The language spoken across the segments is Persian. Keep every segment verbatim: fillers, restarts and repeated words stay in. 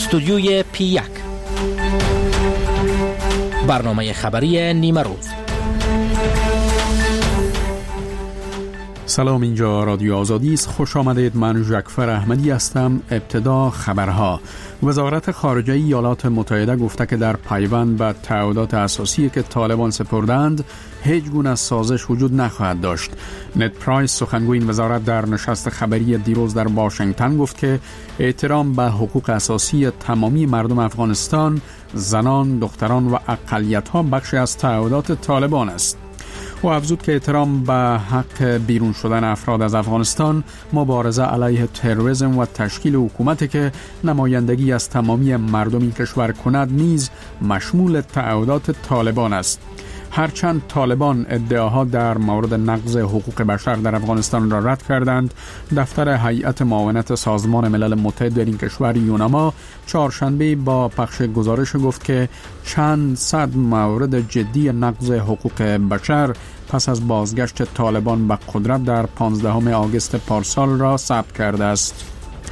استودیوی پی یک، برنامه خبری نیمه روز. سلام، اینجا رادیو آزادی است. خوش آمدید. من ژکفر احمدی هستم. ابتدا خبرها. وزارت خارجه ایالات متحده گفته که در پیوند به تعهدات اساسی که طالبان سپردند هیچ گونه سازش وجود نخواهد داشت. نت پرایس، سخنگوی این وزارت، در نشست خبری دیروز در واشنگتن گفت که احترام به حقوق اساسی تمامی مردم افغانستان، زنان، دختران و اقلیت‌ها بخشی از تعهدات طالبان است. و افزود که احترام به حق بیرون شدن افراد از افغانستان، مبارزه علیه تروریسم و تشکیل حکومتی که نمایندگی از تمامی مردم این کشور کند نیز مشمول تعهدات طالبان است. هرچند طالبان ادعاها در مورد نقض حقوق بشر در افغانستان را رد کردند، دفتر هیئت معاونت سازمان ملل متحد در این کشور یوناما چهارشنبه با پخش گزارش گفت که چند صد مورد جدی نقض حقوق بشر پس از بازگشت طالبان به قدرت در پانزدهم آگوست پارسال را ثبت کرده است.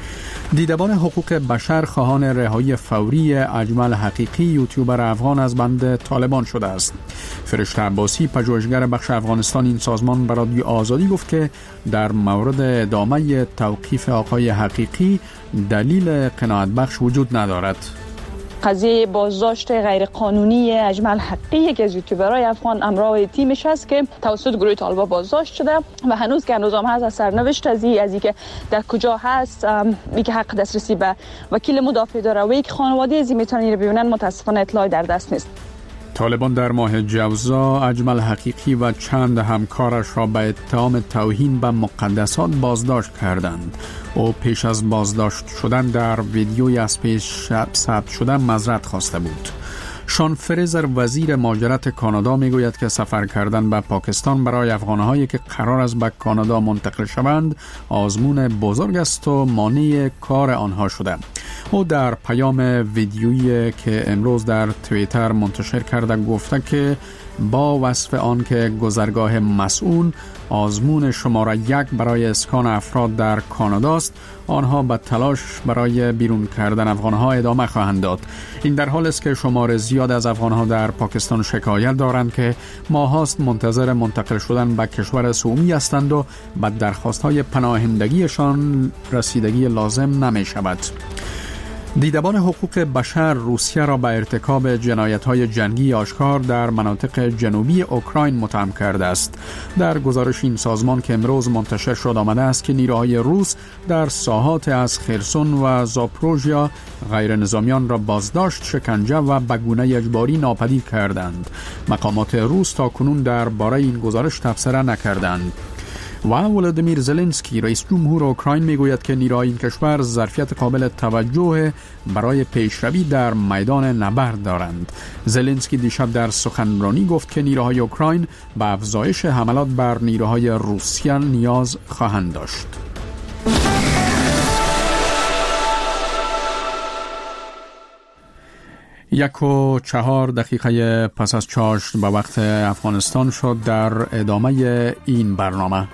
دیدبان حقوق بشر خواهان رهایی فوری اجمل حقیقی، یوتیوبر افغان، از بند طالبان شده است. فرشته عباسی، پژوهشگر بخش افغانستان این سازمان، به رادیو آزادی گفت که در مورد ادامه توقیف آقای حقیقی دلیل قناعت بخش وجود ندارد. قضیه بازداشت غیرقانونی اجمل حقیقی که از یوتیوبرای افغان امراه تیمش است که توسط گروه طالبان بازداشت شده و هنوز که هنوز هم هست از سرنوشت از این از که در کجا هست، ای که حق دسترسی به وکیل مدافع داره و یک خانواده از این میتونن ببینن، متاسفانه اطلاعی در دست نیست. طالبان در ماه جوزا اجمل حقیقی و چند همکارش را به اتهام توهین به مقدسات بازداشت کردند. او پیش از بازداشت شدن در ویدیوی از پیش ثبت شده معذرت خواسته بود. شان فریزر، وزیر مهاجرت کانادا، میگوید که سفر کردن به پاکستان برای افغان‌هایی که قرار است به کانادا منتقل شوند آزمون بزرگ است و مانع کار آنها شده. او در پیام ویدیویی که امروز در توییتر منتشر کرده گفته که با وصف آن که گذرگاه مسئول آزمون شماره یک برای اسکان افراد در کانادا است، آنها به تلاش برای بیرون کردن افغانها ادامه خواهند داد. این در حال است که شمار زیاد از افغانها در پاکستان شکایت دارند که ماهاست منتظر منتقل شدن به کشور سومی هستند و به درخواست‌های پناهندگیشان رسیدگی لازم نمی شود. دیدبان حقوق بشر روسیه را به ارتکاب جنایت‌های جنگی آشکار در مناطق جنوبی اوکراین متهم کرده است. در گزارش این سازمان که امروز منتشر شد آمده است که نیروهای روس در ساحات از خرسون و زاپروژیا غیر نظامیان را بازداشت، شکنجه و به گونه اجباری ناپدید کردند. مقامات روس تا کنون درباره این گزارش تبصره نکردند. و ولادیمیر زلنسکی، رئیس جمهور اوکراین، میگوید که نیروهای این کشور ظرفیت قابل توجه برای پیشروی در میدان نبرد دارند. زلنسکی دیشب در سخنرانی گفت که نیروهای اوکراین به افزایش حملات بر نیروهای روسیه نیاز خواهند داشت. یک و چهار دقیقه پس از چاشت به وقت افغانستان شد. در ادامه این برنامه،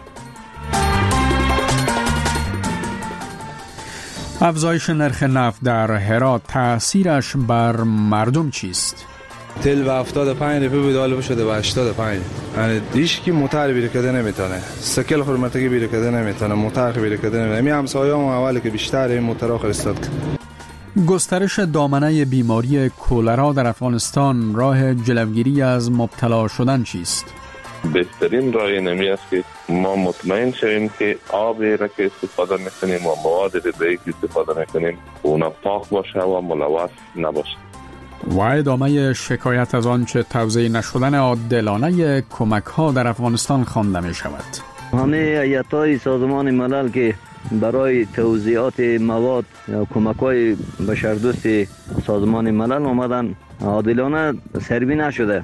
افزایش نرخ نفت در هرات، تأثیرش بر مردم چیست؟ تل به هفتاد و پنج روپیه بود، حالا شده به هشتاد و پنج. یعنی دیش که موتر بیره کده نمیتونه، سکل خورمتگی بیره کده نمیتونه، موتر بیره کده نمیتونه. می همسایه‌ام اولی که بیشتر این موترها فرستاد. گسترش دامنه بیماری کولرا در افغانستان، راه جلوگیری از مبتلا شدن چیست؟ بهترین راه نمی است که ما مطمئن شویم که آبی را که استفاده میکنیم و مواد غذایی که استفاده میکنیم اونا پاک باشه و ملوث نباشه. و ادامه شکایت از آنچه توزیع نشدن عادلانه کمک ها در افغانستان خوانده می شود. همه هیئت‌های سازمان ملل که برای توزیعات مواد یا کمک‌های بشردوست سازمان ملل آمدن عادلانه سروی نشده.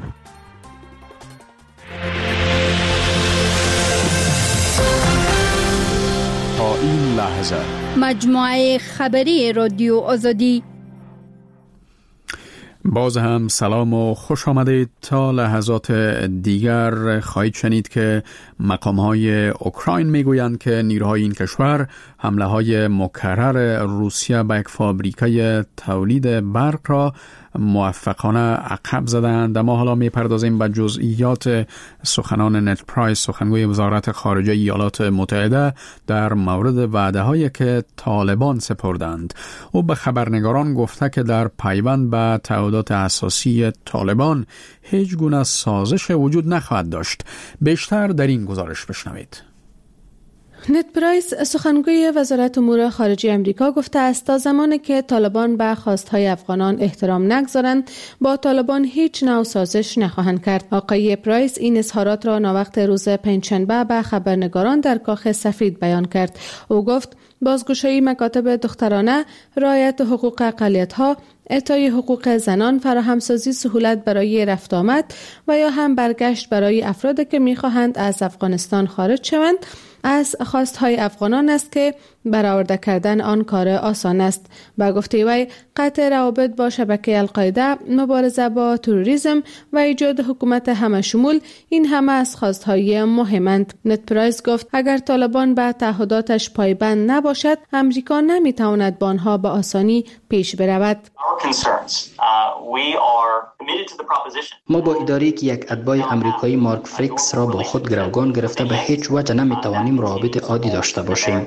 تا این لحظه مجموعه خبری رادیو آزادی. باز هم سلام و خوش آمدید. تا لحظات دیگر خواهید شنید که مقام‌های اوکراین میگویند که نیروهای این کشور حمله‌های مکرر روسیه به یک فابریکه تولید برق را موفقانه عقب زدند. ما حالا میپردازیم به جزئیات سخنان نت پرایس، سخنگوی وزارت خارجه ایالات متحده، در مورد وعده‌هایی که طالبان سپردند. او به خبرنگاران گفته که در پیوند به تعهدات اساسی طالبان هیچ گونه سازش وجود نخواهد داشت. بیشتر در این گزارش بشنوید. نت پرایس، سخنگوی وزارت امور خارجه امریکا، گفته است تا زمانی که طالبان به خواستهای افغانان احترام نگذارند، با طالبان هیچ نوع سازش نخواهند کرد. آقای پرایس این اظهارات را ناوقت روز پنجشنبه به خبرنگاران در کاخ سفید بیان کرد. او گفت بازگشایی مکاتب دخترانه، رعایت حقوق اقلیت‌ها، اعطای حقوق زنان، فراهمسازی سهولت برای رفت آمد و یا هم برگشت برای افرادی که می‌خواهند از افغانستان خارج شوند از خواستهای افغانان است که برآورده کردن آن کار آسان است. با گفته وی قطع روابط با شبکه القاعده، مبارزه با تروریسم و ایجاد حکومت همه شمول، این همه از خواستهای مهمند. نت پرایس گفت اگر طالبان به تعهداتش پایبند نباشد، امریکا نمیتواند با آنها به آسانی پیش برود. ما با اداره که یک اتباع امریکایی مارک فریکس را با خود گروگان گرفته به هیچ وجه نمیتوانیم روابط عادی داشته باشیم.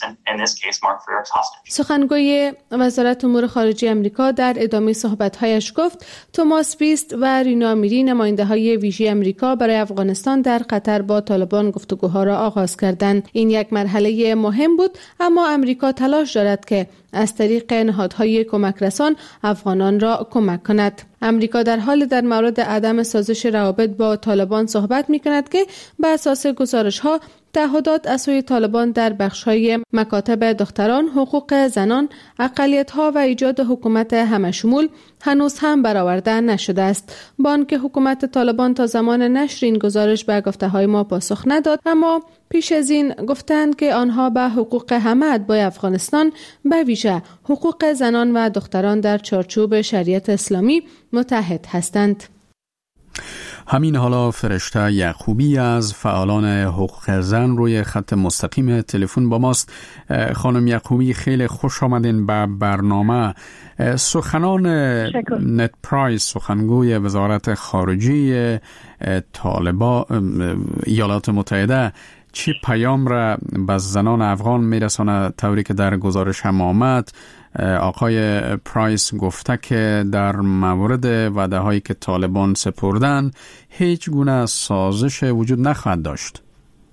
سخنگوی وزارت امور خارجه امریکا در ادامه صحبت‌هایش گفت توماس بیست و رینا میری، نماینده‌های ویژه امریکا برای افغانستان، در قطر با طالبان گفتگوها را آغاز کردند. این یک مرحله مهم بود، اما امریکا تلاش دارد که از طریق نهادهای کمک رسان افغانان را کمک کند. امریکا در حال در مورد عدم سازش روابط با طالبان صحبت می‌کند که بر اساس گزارش‌ها تعهدات از سوی طالبان در بخش‌های مکاتب دختران، حقوق زنان، اقلیت‌ها و ایجاد حکومت همه شمول هنوز هم برآورده نشده است. با آنکه حکومت طالبان تا زمان نشر این گزارش به گفته‌های ما پاسخ نداد، اما پیش از این گفتند که آنها به حقوق همه اتباع افغانستان، به ویژه حقوق زنان و دختران در چارچوب شریعت اسلامی متحد هستند. همین حالا فرشته یعقوبی از فعالان حقوق زن روی خط مستقیم تلفن با ماست. خانم یعقوبی، خیلی خوش آمدین به برنامه. سخنان نت پرایس، سخنگوی وزارت خارجه طالبان ایالات متحده، چی پیام را به زنان افغان میرسانه؟ طوری که در گزارش هم آمد، آقای پرایس گفته که در مورد وعده هایی که طالبان سپردن هیچ گونه سازش وجود نخواهد داشت.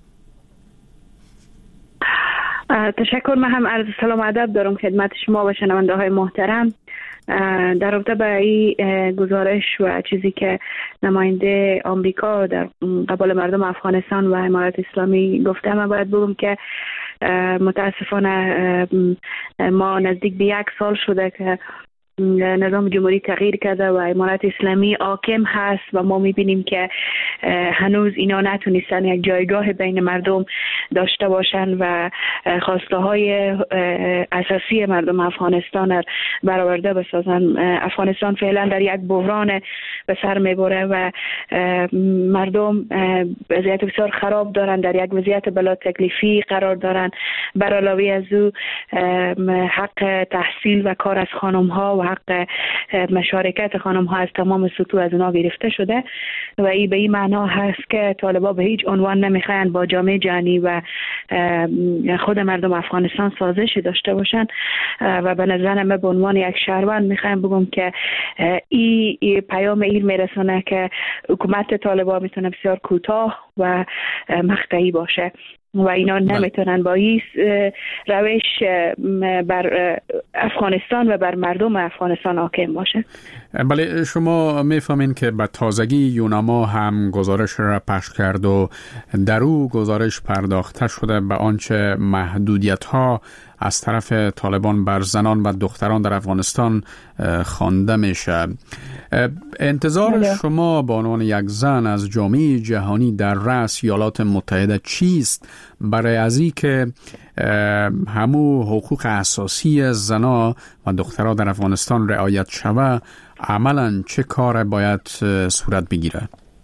تشکر. من هم عرض سلام و ادب دارم خدمت شما و شنونده های محترم. در رابطه با این گزارش و چیزی که نماینده آمریکا در قبال مردم افغانستان و امارات اسلامی گفته، من باید بگم که متاسفانه ما نزدیک به یک سال شده که نظام جمهوری تغییر کرده و امارات اسلامی حاکم هست و ما میبینیم که هنوز اینا نتونستن یک جایگاه بین مردم داشته باشن و خواسته های اساسی مردم افغانستان را برآورده بسازن. افغانستان فعلا در یک بحران به سر میبره و مردم وضعیت بسیار خراب دارن، در یک وضعیت بلا تکلیفی قرار دارن. بر علاوه از او حق تحصیل و کار از خانم ها و حق مشارکت خانم ها از تمام سطوح از اونا گرفته شده و این به این معنا هست که طالبان به هیچ عنوان نمیخواین با جامعه جهانی و خود مردم افغانستان سازشی داشته باشن و به نظر من به عنوان یک شهروند میخوایم بگم که این ای پیام این میرسونه که حکومت طالبان میتونه بسیار کوتاه و مقطعی باشه و اینا نمیتونن با این روش بر افغانستان و بر مردم افغانستان حاکم باشه. بله، شما میفهمین که به تازگی یوناما هم گزارش را پخش کرد و در او گزارش پرداخته شده به آنچه محدودیت ها از طرف طالبان بر زنان و دختران در افغانستان خوانده میشه. انتظار بله. شما به عنوان یک زن از جامعه جهانی در رأس ایالات متحده چیست برای از این که همو حقوق اساسی زنان و دختران در افغانستان رعایت شود؟ عملاً چه کار باید صورت بگیره؟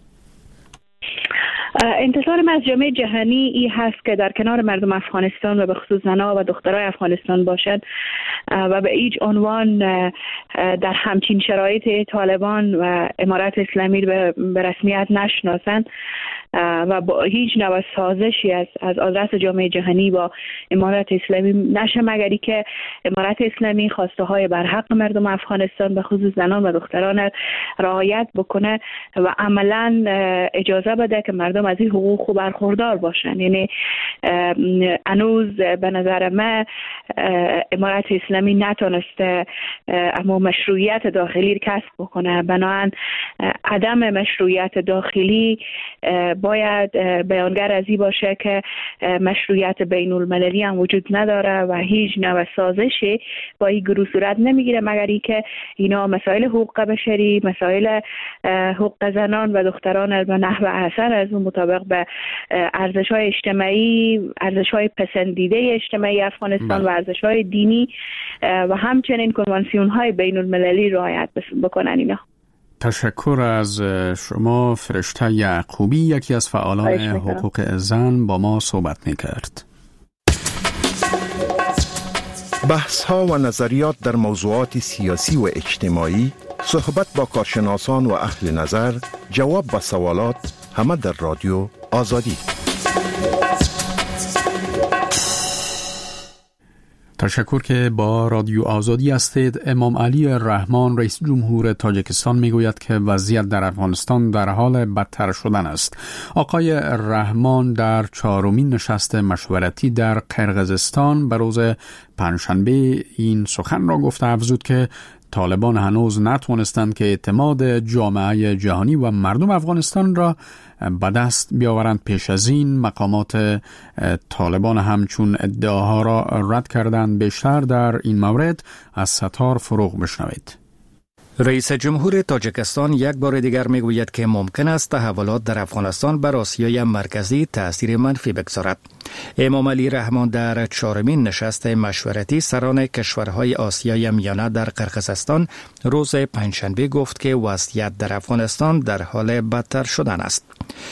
انتظار من از جامعه جهانی این هست که در کنار مردم افغانستان و به خصوص زنان و دخترای افغانستان باشد و به هیچ عنوان در همچین شرایط طالبان و امارت اسلامی به رسمیت نشناسند و با هیچ نوع سازشی از از آدرس جامعه جهانی با امارت اسلامی نشه، مگری که امارت اسلامی خواسته های بر حق مردم افغانستان به خصوص زنان و دختران رعایت بکنه و عملا اجازه بده که مردم از این حقوق برخوردار باشن. یعنی هنوز به نظر من امارت اسلامی نتونسته اما مشروعیت داخلی کسب بکنه، بنابراین عدم مشروعیت داخلی باید بیانگر از این باشه که مشروعیت بین المللی هم وجود نداره و هیچ نوع سازشی با این گروه صورت نمیگیره، مگر اینکه اینا مسائل حقوق بشری، مسائل حقوق زنان و دختران به نحو احسن از اون مطابق به ارزش‌های اجتماعی، ارزش‌های پسندیده اجتماعی افغانستان و ارزش‌های دینی و همچنین کنوانسیون‌های بین المللی رعایت بکنن اینا. تشکر از شما. فرشته یعقوبی، یکی از فعالان حقوق زن، با ما صحبت می‌کرد. بحث‌ها و نظریات در موضوعات سیاسی و اجتماعی، صحبت با کارشناسان و اهل نظر، جواب به سوالات، همه در رادیو آزادی. تشکر که با رادیو آزادی هستید. امام علی رحمان رئیس جمهور تاجیکستان میگوید که وضعیت در افغانستان در حال بدتر شدن است. آقای رحمان در چهارمین نشست مشورتی در قرقیزستان به روز پنجشنبه این سخن را گفته، افزود که طالبان هنوز نتوانستند که اعتماد جامعه جهانی و مردم افغانستان را به دست بیاورند. پیش از این مقامات طالبان همچون ادعاها را رد کردند. بیشتر در این مورد از ستار فروغ بشنوید. رئیس جمهور تاجیکستان یک بار دیگر میگوید که ممکن است تحولات در افغانستان بر آسیای مرکزی تأثیر منفی بگذارد. امام علی رحمان در چهارمین نشست مشورتی سران کشورهای آسیای میانه در قرقیزستان روز پنجشنبه گفت که وضعیت در افغانستان در حال بدتر شدن است.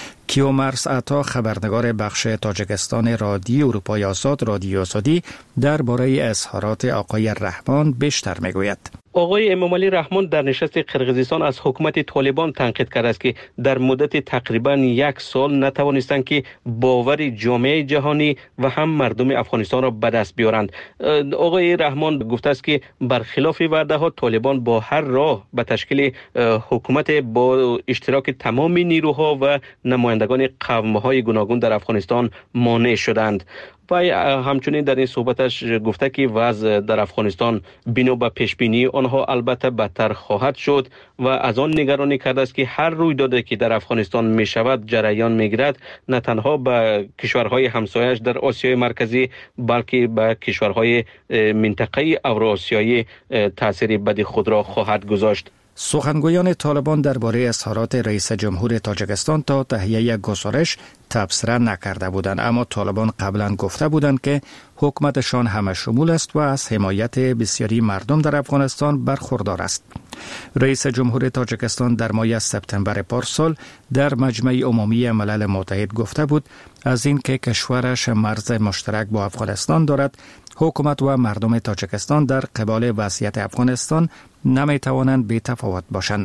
کیومرس عطا، خبرنگار بخش تاجیکستان رادیو اروپای آزاد رادیو آزادی، درباره اظهارات آقای رحمان بیشتر میگوید. آقای امام علی رحمان در نشست قرقیزستان از حکومت طالبان تنقید کرده است که در مدت تقریبا یک سال نتوانستند که باور جامعه جهانی و هم مردم افغانستان را به دست بیارند. آقای رحمان گفته است که برخلاف وعده ها طالبان با هر راه به تشکیل حکومت با اشتراک تمام نیروها و نمایندگان قوم‌های گوناگون در افغانستان مانع شدند. و همچنین در این صحبتش گفته که وضع در افغانستان بنا به پیشبینی آنها البته بدتر خواهد شد و از آن نگرانی کرده است که هر رویدادی که در افغانستان می شود جریان می گیرد نه تنها به کشورهای همسایش در آسیای مرکزی بلکه به کشورهای منطقه اوراسیایی تأثیر بدی خود را خواهد گذاشت. سخنگویان طالبان درباره اظهارات رئیس جمهور تاجیکستان تا تهیه گزارش تبصره نکرده بودند، اما طالبان قبلا گفته بودند که حکومتشان همه شمول است و از حمایت بسیاری مردم در افغانستان برخوردار است. رئیس جمهور تاجیکستان در ماه سپتامبر پارسال در مجمع عمومی ملل متحد گفته بود از این که کشورش مرز مشترک با افغانستان دارد، حکومت و مردم تاجیکستان در قبال وضعیت افغانستان نمی توانند بی تفاوت باشند.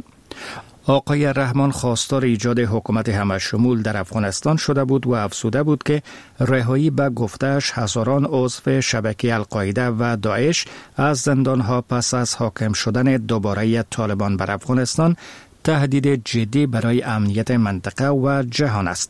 آقای رحمان خواستار ایجاد حکومت همه شمول در افغانستان شده بود و افزوده بود که رهایی به گفته‌اش هزاران عضو شبکه القاعده و داعش از زندانها پس از حاکم شدن دوباره طالبان بر افغانستان تهدید جدی برای امنیت منطقه و جهان است.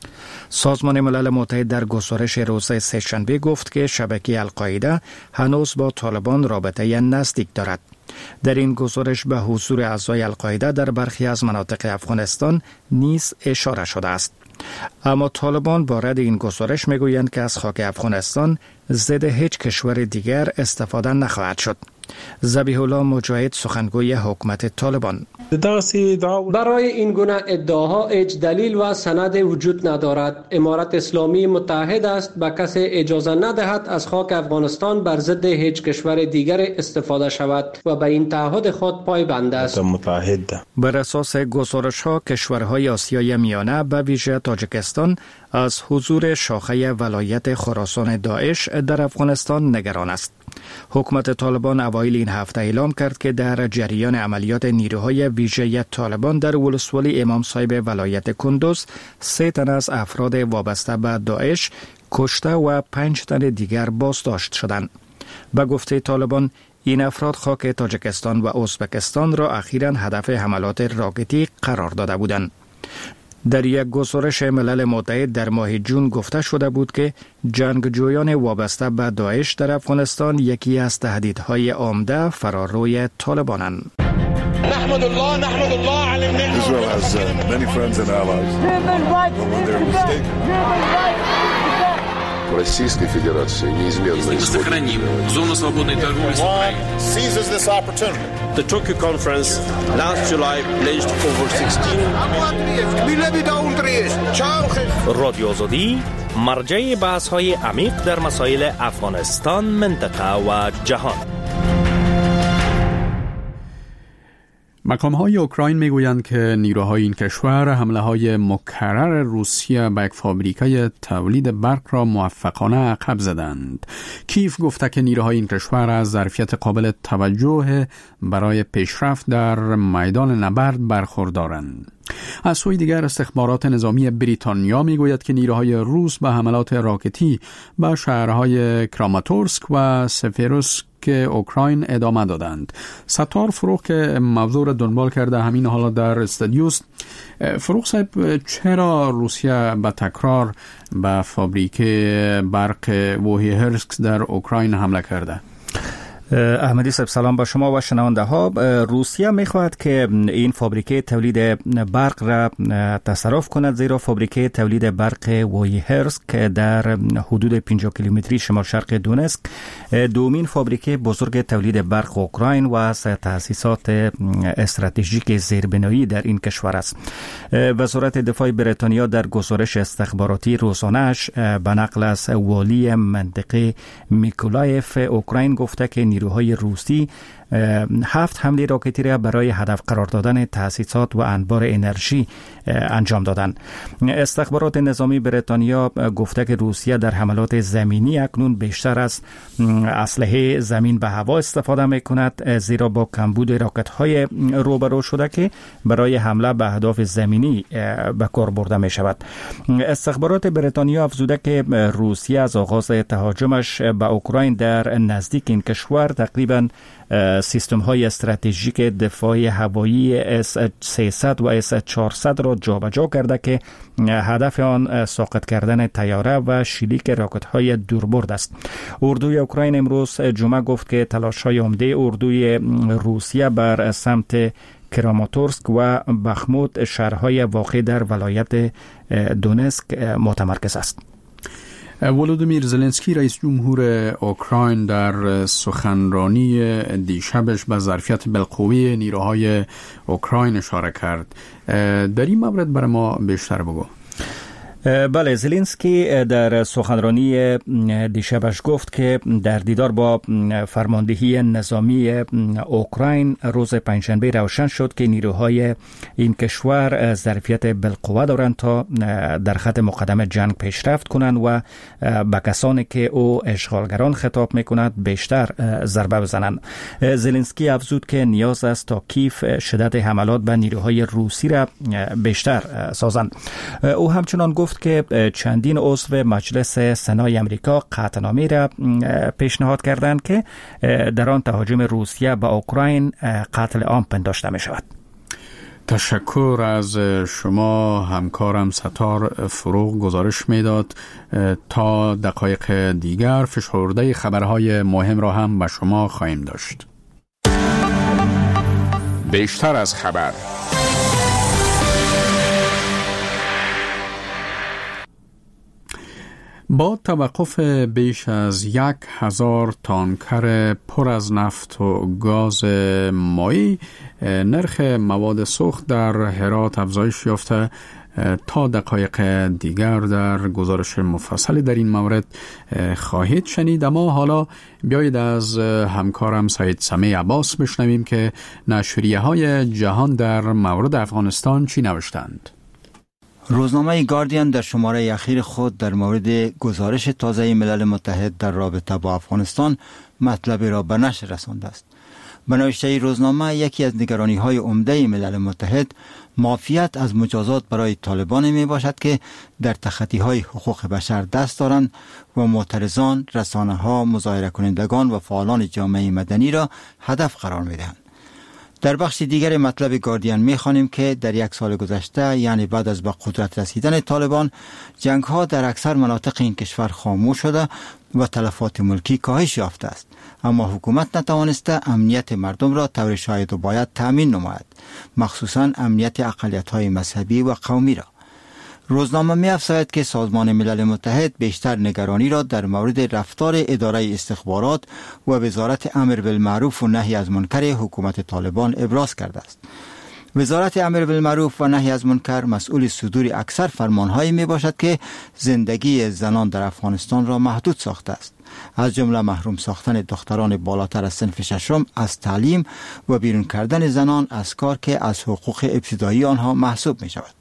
سازمان ملل متحد در گزارش روز سه‌شنبه گفت که شبکه القاعده هنوز با طالبان رابطه نزدیک دارد. در این گزارش به حضور اعضای القاعده در برخی از مناطق افغانستان نیز اشاره شده است. اما طالبان با رد این گزارش میگویند که از خاک افغانستان ضد هیچ کشور دیگر استفاده نخواهد شد. ذبیح الله مجاهد سخنگوی حکومت طالبان: برای این گونه ادعاها هیچ دلیل و سند وجود ندارد. امارت اسلامی متحد است به کسی اجازه ندهد از خاک افغانستان بر ضد هیچ کشور دیگر استفاده شود و به این تعهد خود پایبند است. بر اساس گزارش ها کشورهای آسیای میانه به ویژه تاجیکستان از حضور شاخه ولایت خراسان داعش در افغانستان نگران است. حکومت طالبان اوایل این هفته اعلام کرد که در جریان عملیات نیروهای ویژه طالبان در ولسوالی امام صاحب ولایت کندوز سه تن از افراد وابسته به داعش کشته و پنج تن دیگر بازداشت شدند. به گفته طالبان این افراد خاک تاجیکستان و ازبکستان را اخیراً هدف حملات راکتی قرار داده بودند. در یک گزارش ملل متحد در ماه جون گفته شده بود که جنگجویان وابسته به داعش در افغانستان یکی از تهدیدهای عمده فراروی طالبانند. نحمد الله نحمد الله علی النعمة. Israel has uh, many friends and allies. When they're mistaken. Российской Федерации неизменно использует. Сохраним зону свободной торговли с Украиной. Seizes this opportunity. The Tokyo conference last July pledged over sixteen. رادیو آزادی مرجع بحث‌های عمیق در مسائل افغانستان، منطقه و جهان. مقام‌های اوکراین میگویند که نیروهای این کشور حمله‌های مکرر روسیه به یک فابریکه تولید برق را موفقانه عقب زدند. کیف گفته که نیروهای این کشور از ظرفیت قابل توجه برای پیشرفت در میدان نبرد برخوردارند. از سوی دیگر استخبارات نظامی بریتانیا میگوید که نیروهای روس به حملات راکتی به شهرهای کراماتورسک و سفیروسک که اوکراین ادامه دادند. ستار فروغ که موضوع را دنبال کرده همین حالا در استودیوست. فروغ صاحب، چرا روسیه به تکرار به فابریکه برق ووهیهرسک در اوکراین حمله کرده؟ احمدی صاحب سلام با شما و شنونده ها. روسیه میخواهد که این فابریکه تولید برق را تصرف کند، زیرا فابریکه تولید برق ووهیهرسک در حدود پنجاه کیلومتری شمال شرق دونسک دومین فابریکه بزرگ تولید برق اوکراین و از تأسیسات استراتژیک زیربنایی در این کشور است. وزارت دفاع بریتانیا در گزارش استخباراتی روزانه‌اش به نقل از والی منطقه میکولایف اوکراین گفته که نیروهای روسی هفت حمله راکتی را برای هدف قرار دادن تأسیسات و انبار انرژی انجام دادند. استخبارات نظامی بریتانیا گفته که روسیه در حملات زمینی اکنون بیشتر از اسلحه زمین به هوا استفاده میکند، زیرا با کمبود راکت های روبرو شده که برای حمله به اهداف زمینی به کار برده می شود. استخبارات بریتانیا افزوده که روسیه از آغاز تهاجمش به اوکراین در نزدیک این کشور تقریباً سیستم های استراتژیک دفاعی هوایی اس سیصد و اس چهارصد را جابجا کرده که هدف آن ساقط کردن طیاره و شلیک راکت های دوربرد است. اردوی اوکراین امروز جمعه گفت که تلاش های عمده اردوی روسیه بر سمت کراماتورسک و بخموت، شهرهای واقع در ولایت دونسک، متمرکز است. ولودیمیر زلنسکی رئیس جمهور اوکراین در سخنرانی دیشبش به ظرفیت بالقوه نیروهای اوکراین اشاره کرد. در این مورد برای ما بیشتر بگو. بله، زلنسکی در سخنرانی دیشبش گفت که در دیدار با فرماندهی نظامی اوکراین روز پنجشنبه روشن شد که نیروهای این کشور ظرفیت بالقوه دارند تا در خط مقدم جنگ پیشرفت کنند و به کسانی که او اشغالگران خطاب میکند بیشتر ضربه بزنند. زلنسکی افزود که نیاز است تا کیف شدت حملات به نیروهای روسی را بیشتر سازند. او همچنان گفت که چندین عضو مجلس سنای امریکا قطعنامه را پیشنهاد کردند که در آن تهاجم روسیه به اوکراین قتل عام پنداشته می شود. تشکر از شما. همکارم ستار فروغ گزارش میداد. تا دقایق دیگر فشرده خبرهای مهم را هم به شما خواهیم داشت. بیشتر از خبر. با توقف بیش از یک هزار تانکر پر از نفت و گاز مایی، نرخ مواد سوخت در هرات افزایش یافته. تا دقایق دیگر در گزارش مفصلی در این مورد خواهید شنید. اما حالا بیایید از همکارم سید سمیع عباس بشنویم که نشریه های جهان در مورد افغانستان چی نوشتند. روزنامه گاردین در شماره اخیر خود در مورد گزارش تازه ملل متحد در رابطه با افغانستان مطلب را به نشر رسانده است. به نوشته روزنامه، یکی از نگرانی های عمده ملل متحد معافیت از مجازات برای طالبان می باشد که در تخطی های حقوق بشر دست دارند و معترضان، رسانه ها، مظاهره کنندگان و فعالان جامعه مدنی را هدف قرار می دهند. در بخش دیگر مطلب گاردین می خوانیم که در یک سال گذشته، یعنی بعد از به قدرت رسیدن طالبان، جنگ ها در اکثر مناطق این کشور خاموش شده و تلفات ملکی کاهش یافته است، اما حکومت نتوانسته امنیت مردم را طور شاید و باید تامین نماید، مخصوصا امنیت اقلیت های مذهبی و قومی را. روزنامه می افزاید که سازمان ملل متحد بیشتر نگرانی را در مورد رفتار اداره استخبارات و وزارت امر بالمعروف و نهی از منکر حکومت طالبان ابراز کرده است. وزارت امر بالمعروف و نهی از منکر مسئول صدور اکثر فرمانهایی می باشد که زندگی زنان در افغانستان را محدود ساخته است، از جمله محروم ساختن دختران بالاتر از صنف ششم از تعلیم و بیرون کردن زنان از کار که از حقوق ابتدایی آنها محسوب می شود.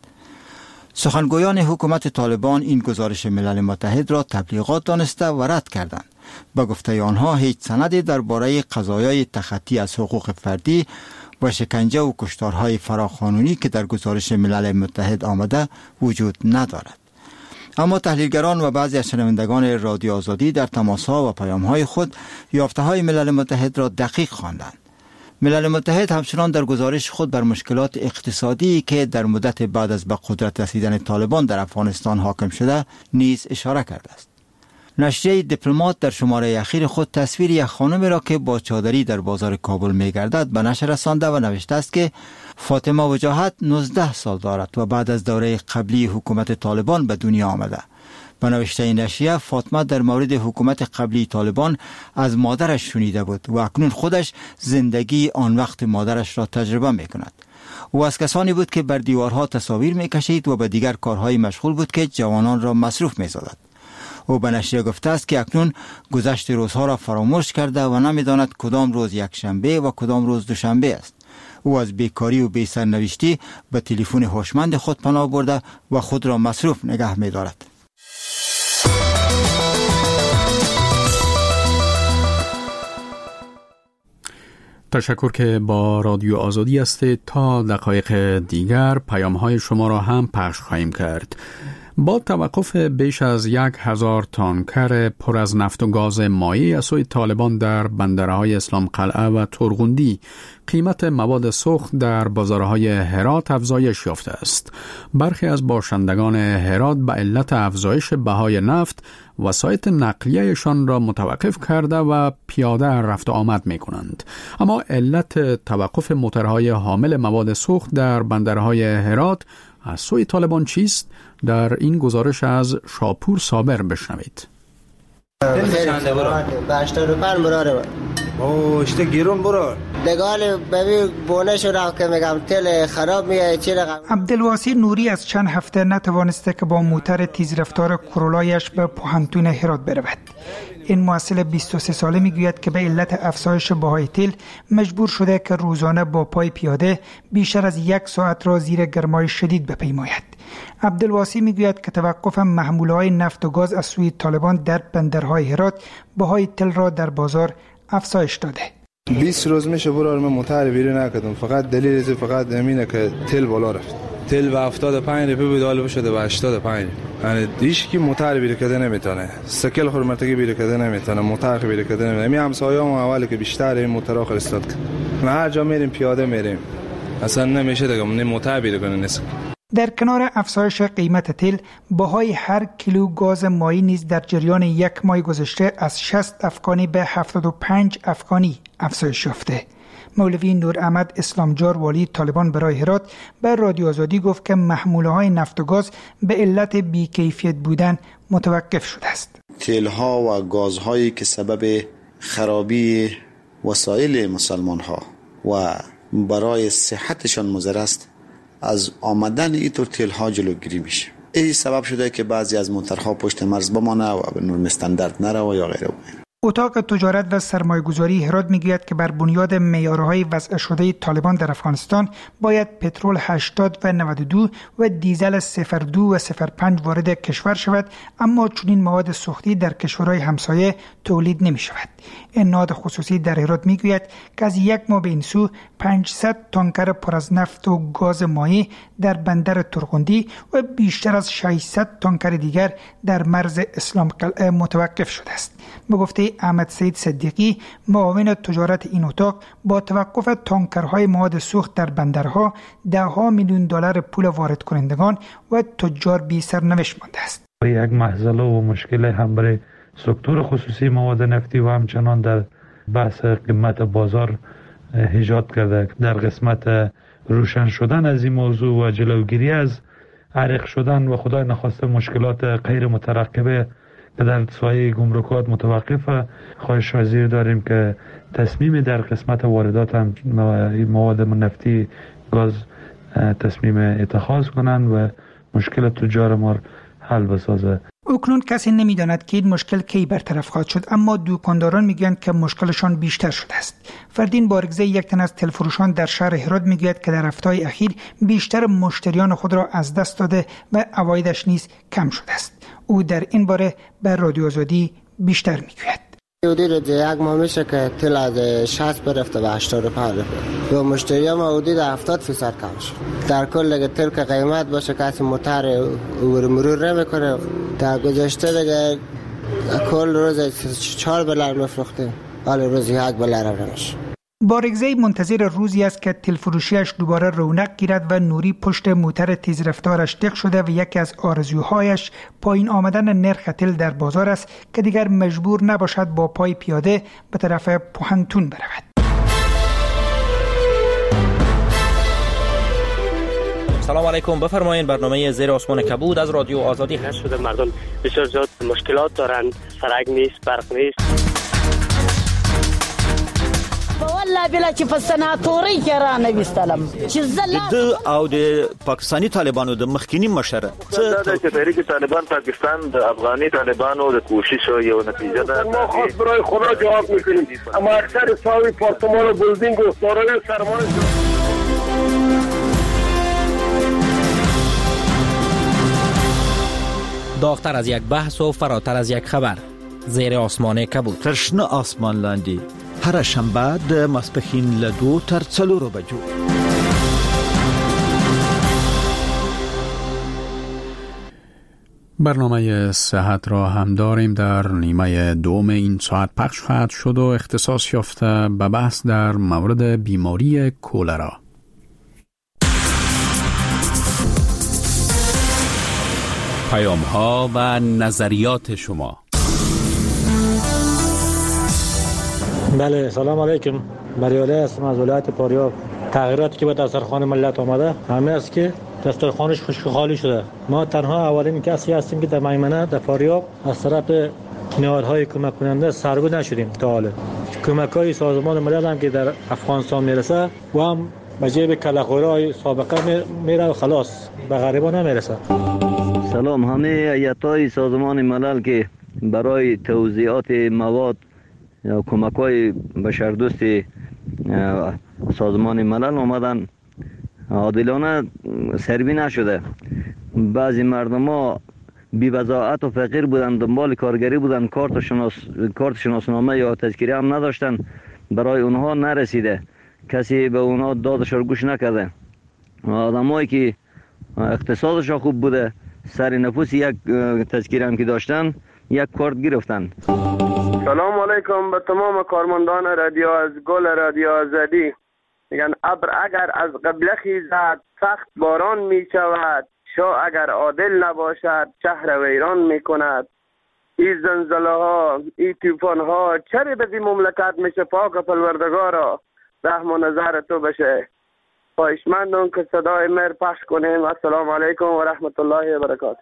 سخنگویان حکومت طالبان این گزارش ملل متحد را تبلیغات دانسته و رد کردند. با گفته آنها هیچ سندی درباره قضایای تخطی از حقوق فردی و شکنجه و کشتارهای فراقانونی که در گزارش ملل متحد آمده وجود ندارد. اما تحلیلگران و بعضی از شنوندگان رادیو آزادی در تماس‌ها و پیام‌های خود یافته‌های ملل متحد را دقیق خواندند. ملل متحد همچنان در گزارش خود بر مشکلات اقتصادی که در مدت بعد از به قدرت رسیدن طالبان در افغانستان حاکم شده نیز اشاره کرده است. نشریه دیپلمات در شماره اخیر خود تصویر یک خانم را که با چادری در بازار کابل می‌گردد به نشر رسانده و نوشته است که فاطمه وجاهت نوزده سال دارد و بعد از دوره قبلی حکومت طالبان به دنیا آمده. به نوشته نشریه، فاطمه در مورد حکومت قبلی طالبان از مادرش شنیده بود و اکنون خودش زندگی آن وقت مادرش را تجربه می کند. او از کسانی بود که بر دیوارها تصاویر می کشید و به دیگر کارهای مشغول بود که جوانان را مصروف می سازد. او به نشریه گفته است که اکنون گذشت روزها را فراموش کرده و نمیداند کدام روز یک شنبه و کدام روز دوشنبه است. او از بیکاری و بی‌سرنوشتی به تلفن هوشمند خود پناه برده و خود را مصروف نگه می دارد. تشکر که با رادیو آزادی هستید. تا دقایق دیگر پیام‌های شما را هم پخش خواهیم کرد. با توقف بیش از یک هزار تانکر پر از نفت و گاز مایی از سوی طالبان در بندرهای اسلام قلعه و ترغوندی، قیمت مواد سوخت در بازارهای هرات افزایش یافته است. برخی از باشندگان هرات به علت افزایش بهای نفت وسایط نقلیه‌شان را متوقف کرده و پیاده رفت و آمد می کنند. اما علت توقف موترهای حامل مواد سوخت در بندرهای هرات از سوی طالبان چیست؟ در این گزارش از شاپور صابر بشنوید. باشته رو پر مراره او اشته گیرون برو دگال ببی بونه شو راه که میگم تل خراب میه چی رقم. عبدالواسی نوری از چند هفته نتوانسته که با موتر تیز رفتار کرولایش به پوهنتون هرات برود. این محصل بیست و سه ساله میگوید که به علت افزایش بهای تیل مجبور شده که روزانه با پای پیاده بیشتر از یک ساعت را زیر گرمای شدید بپیماید. عبدالواسی میگوید که توقف محموله‌های نفت و گاز از سوی طالبان در بندرهای هرات بهای تل را در بازار افزایش داده. بیست روز میشه برای من موتر بیری نکردم، فقط دلیل فقط امینه که تل بالا رفت. تل و هفتاد و پنج روپیه بود حالا شده به هشتاد و پنج. یعنی هیچ کی موتر بیری کده نمیتونه. سکل خورمتگی بیری کده نمیتونه، موتر بیری کده نمیتونه. می همسایه‌ام اولی که بیشتر این موتر آخر استاد. ما هر جا میریم پیاده میریم. اصلا نمیشه دیگه من موتر بیری کنه نیست. در کنار افزایش قیمت تل، بهای هر کیلو گاز مایی نیز در جریان یک ماه گذشته از شصت افغانی به هفتاد و پنج افغانی افزایش یافته. مولوی نور احمد اسلامجار والی طالبان برای هرات به رادیو آزادی گفت که محموله های نفت و گاز به علت بیکیفیت بودن متوقف شده است. تیل ها و گاز هایی که سبب خرابی وسایل مسلمان ها و برای صحتشان مضر است، از آمدن اینطور تیل ها جلوگیری میشه. این سبب شده که بعضی از موترها پشت مرز بمانه و به نرم استاندارد نره و یا غیره. اتاق تجارت و سرمایه‌گذاری هرات میگوید که بر بنیاد معیارهای وضع شده طالبان در افغانستان باید پترول هشتاد و نود و دو و دیزل صفر دو و صفر پنج وارد کشور شود، اما چنین مواد سوختی در کشورهای همسایه تولید نمی شود. این نهاد خصوصی در هرات میگوید که از یک ماه به این سو پانصد تانکر پر از نفت و گاز مایع در بندر ترغندی و بیشتر از ششصد تانکر دیگر در مرز اسلام قلعه متوقف شده است. به گفته احمد سید صدیقی، معاون تجارت این اتاق، با توقف تانکرهای مواد سوخت در بندرها ده ها میلیون دلار پول وارد کنندگان و تجار بی سرنوشت مانده است. یک مهزله و مشکل هم برای سکتور خصوصی مواد نفتی و همچنان در بحث قیمت بازار ایجاد کرده. در قسمت روشن شدن از این موضوع و جلوگیری از عرق شدن و خدای نخواسته مشکلات غیر مترقبه که در سایه گمرکات متوقف، خواهش وزیر داریم که تصمیم در قسمت واردات هم مواد نفتی گاز تصمیم اتخاذ کنند و مشکل تجار ما حل بسازه. اکنون کسی نمیداند که این مشکل کی برطرف خواهد شد، اما دکانداران میگویند که مشکلشان بیشتر شده است. فردین بارگزه، یک تن از تلفروشان در شهر هرات، میگوید که در هفته‌های اخیر بیشتر مشتریان خود را از دست داده و عوایدش نیز کم شده است. او در این باره به رادیو آزادی بیشتر میگوید. حدود یک ماه میشه که تل از شصت برفته به هشتاد و پنج رفته و مشتری ما حدود هفتاد فیصد کم شد. در کل دیگه تل که قیمت باشه کسی موتر عبور مرور نمیکنه. در گذشته دیگه کل روز چهار دلار میفروختیم، حالا روزی یک دلار هم نمیشه. بارگزی منتظر روزی است که تلفروشیش دوباره رونق گیرد و نوری پشت موتر تیزرفتارش دق شده و یکی از آرزوهایش پایین آمدن نرخ تل در بازار است که دیگر مجبور نباشد با پای پیاده به طرف پوهنتون برود. سلام علیکم، بفرمایید. برنامه زیر آسمان کبود از رادیو آزادی هست. شده مردم بسیار زیاد مشکلات دارند، سرک نیست، برق نیست. والله بلا چې په سناتوري کې را نه وستلم چې زله د او د پاکستاني طالبانو د مخکینی مشره څه چې تحریک طالبان پاکستان د افغاني طالبانو د کوشش یو نتیجه ده. ما خاص برای خدا جواب میکنیم، اما اکثر ساوی پارتمان و بلدینگ و دارای سرمایه داغتر از یک بحث و فراتر از یک خبر، زیر آسمان کبود. ترشنه آسمان لاندی هر شنبه د ماسپښین له دو تر څلورو بجو. برنامه صحت را هم داریم. در نیمه دوم این ساعت پخش خواهد شد و اختصاص یافته به بحث در مورد بیماری کولرا. پیام ها و نظریات شما. بله، سلام علیکم. بریاله هستم از ولایت فاریاب. تغییراتی که به دسترخوان ملت آمده همه است که دسترخوانش خشک خالی شده. ما تنها اولین کسی هستیم که در میمنه در فاریاب از طرف نهادهای کمک کننده سرگو نشدیم تا حالا. کمک‌های سازمان ملل هم که در افغانستان میرسه و هم به جیب کلاغ‌خورای سابقه میره و خلاص به غریبا نمیرسه. سلام. همه هیئت‌های سازمان ملل که برای توزیعات مواد یا کمک‌های بشردوست سازمان ملل آمدن عادلانه سروی نشده. بعضی مردم ها بی وضاحت و فقیر بودن، دنبال کارگری بودن، کارت شناس کارت شناسنامه یا تذکره هم نداشتن، برای اونها نرسیده، کسی به اونها دادش رو گوش نکرده. آدمایی که اقتصادشون خوب بوده، سر نفوس یک تذکره هم که داشتن، یک کارت گرفتن. سلام علیکم به تمام کارمندان رادیو از گل رادیو آزادی. میگن ابر اگر از قبله خیزد سخت باران می شود، شاه اگر عادل نباشد شهر ویران می کند. این زلزله ها، این طوفان ها چرا به این مملکت میشه؟ پاک پروردگارا رحم و نظر تو بشه. خواهشمندم که صدای مر پخش کنیم. السلام علیکم و رحمت الله و برکاته.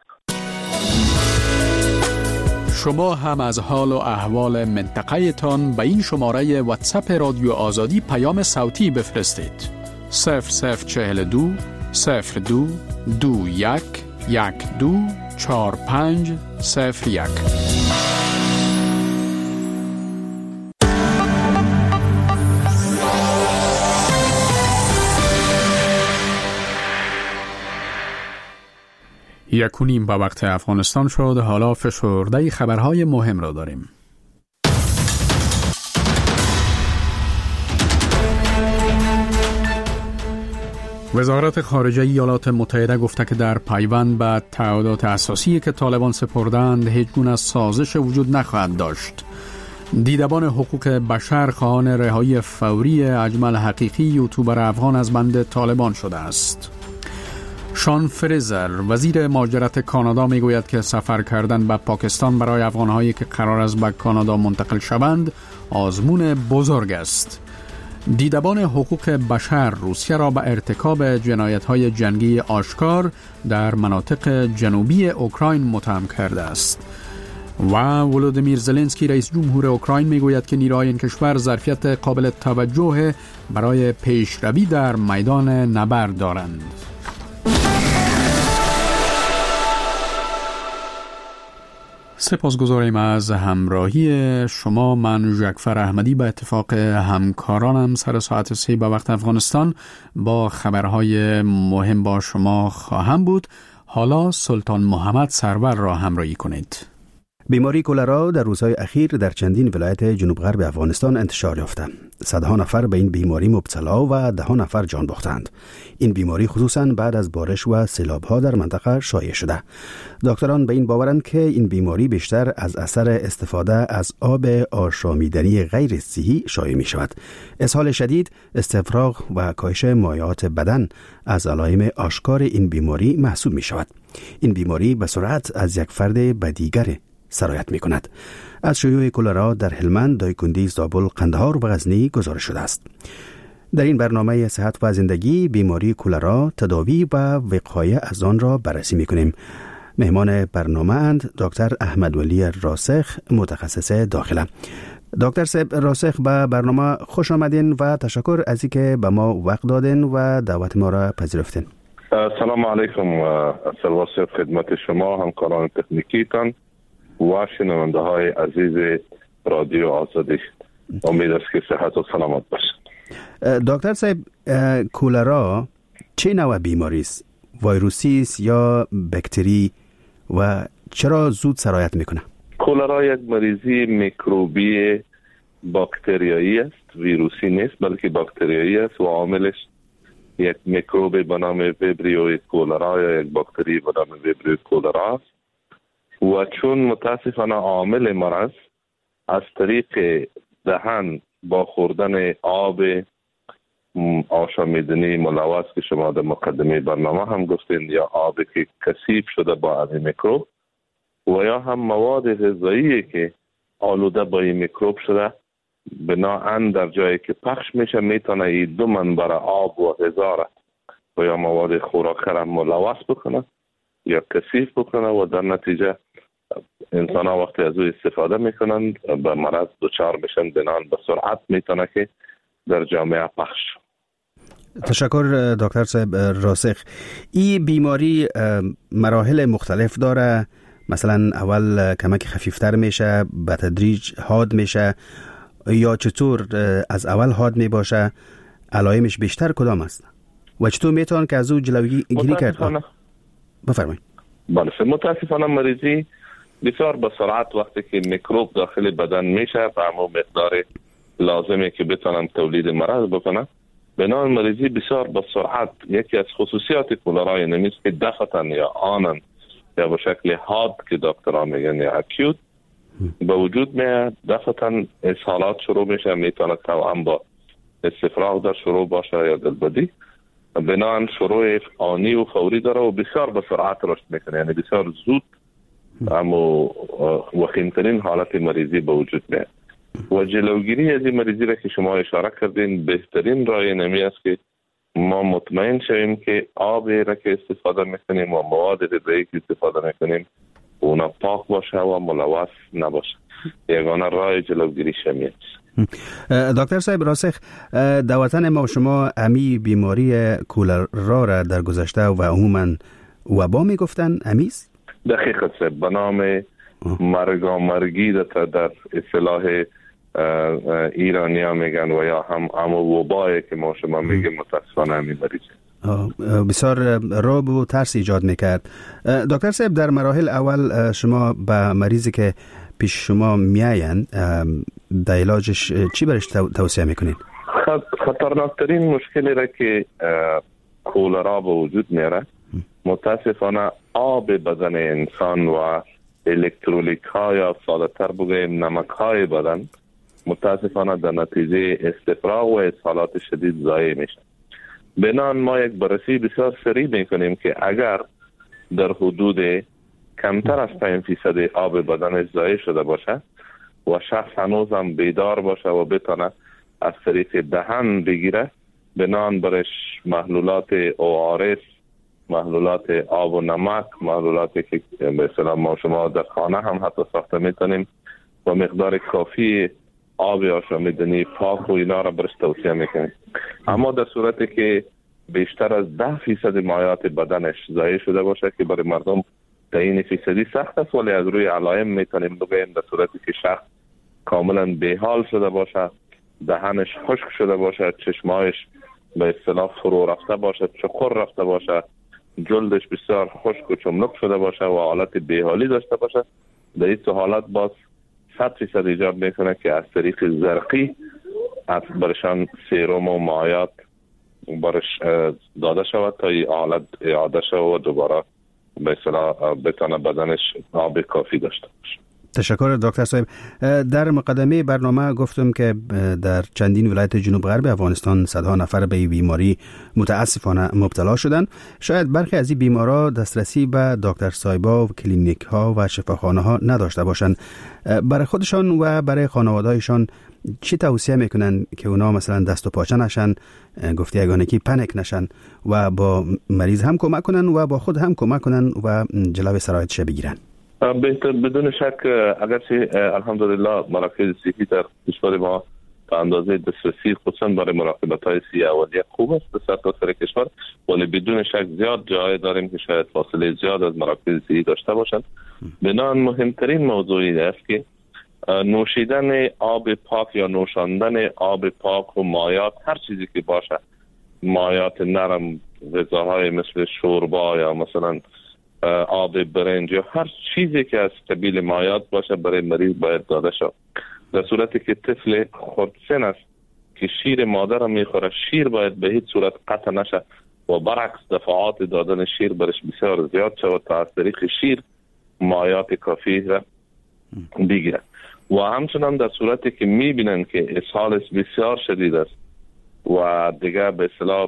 شما هم از حال و احوال منطقه تان به این شماره واتساپ رادیو آزادی پیام صوتی بفرستید. صفر صفر چهل دو صفر دو دو یک یک دو چهار پنج صفر یک. یکونیم به وقت افغانستان شد. حالا فشرده خبرهای مهم را داریم. وزارت خارجه ایالات متحده گفته که در پیوند به تعهدات اساسی که طالبان سپردند هیچ گونه سازش وجود نخواهد داشت. دیدبان حقوق بشر خواهان رهایی فوری اجمل حقیقی یوتیوبر افغان از بند طالبان شده است. شان فریزر وزیر مهاجرت کانادا میگوید که سفر کردن به پاکستان برای افغانهایی که قرار است به کانادا منتقل شوند آزمون بزرگ است. دیدبان حقوق بشر روسیه را به ارتکاب جنایت‌های جنگی آشکار در مناطق جنوبی اوکراین متهم کرده است. و ولودیمیر زلنسکی رئیس جمهور اوکراین میگوید که نیروهای این کشور ظرفیت قابل توجه برای پیشروی در میدان نبرد دارند. سپاسگزاریم از همراهی شما. من جعفر احمدی به اتفاق همکارانم سر ساعت سه به وقت افغانستان با خبرهای مهم با شما خواهم بود. حالا سلطان محمد سرور را همراهی کنید. بیماری کولرا در روزهای اخیر در چندین ولایت جنوب غرب افغانستان انتشار یافته. صدها نفر به این بیماری مبتلا و ده ها نفر جان باختند. این بیماری خصوصاً بعد از بارش و سیلاب‌ها در منطقه شایع شده. دکتران به این باورند که این بیماری بیشتر از اثر استفاده از آب آشامیدنی غیر صحی شایع می شود. اسهال شدید، استفراغ و کاهش مایعات بدن از علائم آشکار این بیماری محسوب می شود. این بیماری به سرعت از یک فرد به دیگر سرایت می کند. از شیوع کولرا در هلمند، دایکنډي، زابل، قندهار و غزنی گزارش شده است. در این برنامه صحت و زندگی بیماری کولرا، تداوی و وقایع از آن را بررسی می کنیم. مهمان برنامه اند دکتر احمد ولی راسخ، متخصص داخله. دکتر صاحب راسخ به برنامه خوش آمدین و تشکر از اینکه به ما وقت دادین و دعوت ما را پذیرفتین. سلام علیکم و سلام خدمت شما همکاران تکنیکیتان و شنونده های عزیز رادیو آزادی. امید است که صحت و سلامت باشند. دکتر صاحب، کولرا چه نوع بیماری است؟ ویروسی است یا باکتری و چرا زود سرایت میکنه؟ کولرا یک مریضی میکروبی باکتریایی است، ویروسی نیست بلکه باکتریایی است و عاملش یک میکروب به نام ویبریو کولرا یا یک باکتری به نام ویبریو کولرا است و چون متاسفانه عامل مرض از طریق دهن با خوردن آب آشامیدنی ملوث که شما در مقدمه برنامه هم گفتین یا آبی که کثیف شده با از میکروب و یا هم مواد غذایی که آلوده با این میکروب شده بناهن در جایی که پخش میشه میتونه این دو منبع آب و غذا را و یا مواد خوراک را ملوث بکنه یا کثیف بکنه و در نتیجه انسان ها وقتی از او استفاده میکنن به مرض دچار میشن بنان به سرعت میتونه که در جامعه پخش. تشکر دکتر صاحب راسخ. این بیماری مراحل مختلف داره، مثلا اول کمک خفیفتر میشه به تدریج حاد میشه یا چطور از اول حاد میباشه؟ علائمش بیشتر کدام است و چطور میتونه که از او جلوگیری کرد؟ بفرمایید. بله، متاسفانه مریضی بسیار به سرعت وقتی که میکروب داخل بدن میشه به همون مقدار لازمه که بتونن تولید مرض بکنن. بنابراین مریضی بسیار به سرعت یکی از خصوصیات کولرا اینه که دفعتاً یا آنن یا به شکل حاد که دکترها میگن یا اکیوت به وجود میاد، دفعتاً اسهالات شروع میشه، میتونه توأم با استفراغ در شروع باشه یا دلبدی. بنابراین شروع آنی و فوری داره و بسیار به سرعت رشد میکنه، یعنی بسیار زود اما وخیمترین حالت مریضی به وجود میاد. و جلوگیری از این مریضی را که شما اشاره کردین بهترین راه نمی است که ما مطمئن شویم که آبی را که استفاده میکنیم و مواد غذایی که استفاده میکنیم اونا پاک باشه و ملوث نباشه. یگانه راه جلوگیری شمیه. دکتر صاحب راسخ، در وطن ما شما امی بیماری کولرا را در گذشته و عموما وبا میگفتن امیست؟ دقیقاً صاحب، به نام مرگا مرگی در, در اصطلاح ایرانی ها میگن و یا هم اما وبایی که ما شما میگیم متاسفانه همین مریض بسیار رعب و ترس ایجاد میکرد. دکتر صاحب در مراحل اول شما به مریضی که پیش شما میاین در علاجش چی برش توصیه میکنین؟ خطرناکترین مشکلی را که کولرا به وجود میاره متاسفانه آب بدن انسان و الکترولیت ها یا ساده تر بگویم نمک های بدن متاسفانه در نتیجه استفراغ و اسهالات شدید ضایع میشه. بنان ما یک بررسی بسیار سریع میکنیم که اگر در حدود کمتر از پنج فیصد آب بدنش ضایع شده باشه و شخص هنوز هم بیدار باشه و بتونه از طریق دهن بگیره، بنان برش محلولات او آر اس، محلولات آب و نمک، محلولاتی که به اصطلاح ما شما در خانه هم حتی ساخته میتونیم و مقدار کافی آب آشامیدنی پاک و اینا را برش توصیه میکنیم. اما در صورتی که بیشتر از ده فیصد مایات بدنش ضایع شده باشه که برای مردم تعیین فیصدی سخت است، ولی از روی علائم میتونیم بگیم در صورتی که شخص کاملا بیحال شده باشه، دهنش خشک شده باشه، چشمایش به اصطلاح فرو رفته باشه، چقر رفته باشه، جلدش بسیار خشک و چملک شده باشه و حالت بیحالی داشته باشه، در این حالت باز صد فیصد ایجاب میکنه که از طریق زرقی از برشان سیروم و مایات برش داده شود تا این حالت اعاده شود و دوباره به اصطلاح بتانه بدنش آب کافی داشته باشه. تشکر دکتر صاحب. در مقدمه برنامه گفتم که در چندین ولایت جنوب غرب افغانستان صدها نفر به این بیماری متاسفانه مبتلا شدند. شاید برخی از این بیمارا دسترسی به دکتر صاحبا و کلینیک ها و شفاخانه ها نداشته باشند. برای خودشان و برای خانواده‌هایشان چی توصیه میکنن که اونا مثلا دست و پاچه نشن، گفته یگانه کی پنیک نشن و با مریض هم کمک کنن و با خود هم کمک کنن و جلوی سرایتش بگیرن؟ بهتر بدون شک اگرچه الحمدلله مراکز صحی در کشور ما تا اندازه دسترسی خصوصا برای مراقبت‌های صحی اولیه خوب است در سرتاسر کشور، ولی بدون شک زیاد جای داریم که شاید فاصله زیاد از مراکز صحی داشته باشند. بنابراین مهمترین موضوعی است که نوشیدن آب پاک یا نوشاندن آب پاک و مایات، هر چیزی که باشه، مایات نرم، غذاهای مثل شوربا یا مثلا آب برنج یا هر چیزی که از قبیل مایات باشه برای مریض باید داده شد. در صورتی که طفل خردسن است که شیر مادر را میخوره، شیر باید به هیچ صورت قطع نشه و برعکس دفعات دادن شیر برش بسیار زیاد شود تا از طریق شیر مایات کافی را بگیره. و همچنان در صورتی که میبینن که اسهالش بسیار شدید است و دیگه به اصطلاح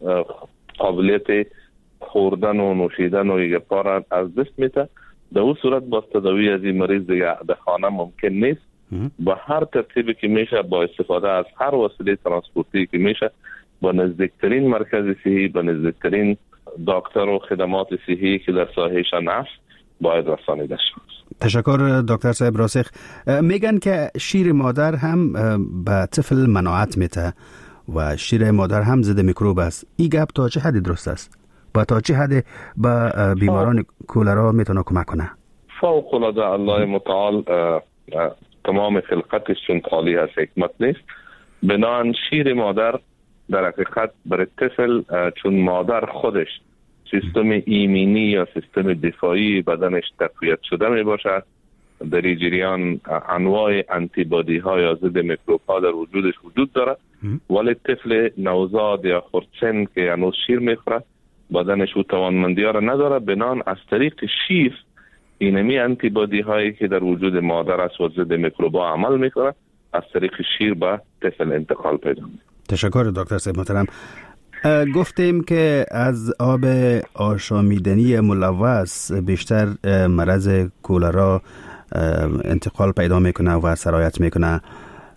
قابلیت خوردن و نوشیدن و یک پار از دست میته، در اون صورت باز تداوی از این مریض دیگه در خانه ممکن نیست. با هر ترتیبی که میشه، با استفاده از هر وسیله ترانسپورتی که میشه، با نزدیکترین مرکز صحی، با نزدیکترین دکتر و خدمات صحی که در ساحهشان هست باید رسانیده شود. تشکر دکتر صاحب راسخ. میگن که شیر مادر هم به طفل مناعت میته و شیر مادر هم ضد میکروب است. این گپ تا چه حدی درست است؟ با تا چه حد به بیماران کولرا میتونه کمک کنه؟ فوق العاده الله متعال تمام خلقتش چون خالی از حکمت نیست. بنابراین شیر مادر در حقیقت برای طفل چون مادر خودش سیستم ایمنی یا سیستم دفاعی بدنش تقویت شده می باشد، در این جریان انواع انتی بادی ها یا ضد میکروب ها در وجودش وجود داره، ولی طفل نوزاد یا خردسن که هنوز شیر میخوره بدنش او توانمندی ها را نداره. بنان از طریق شیر اینمی انتی بادی هایی که در وجود مادر است و ضد میکروب ها عمل میکنه، از طریق شیر به طفل انتقال پیدا میکنه. تشکر دکتر صاحب محترم. گفتیم که از آب آشامیدنی ملوث بیشتر مرض کولرا انتقال پیدا میکنه و سرایت میکنه.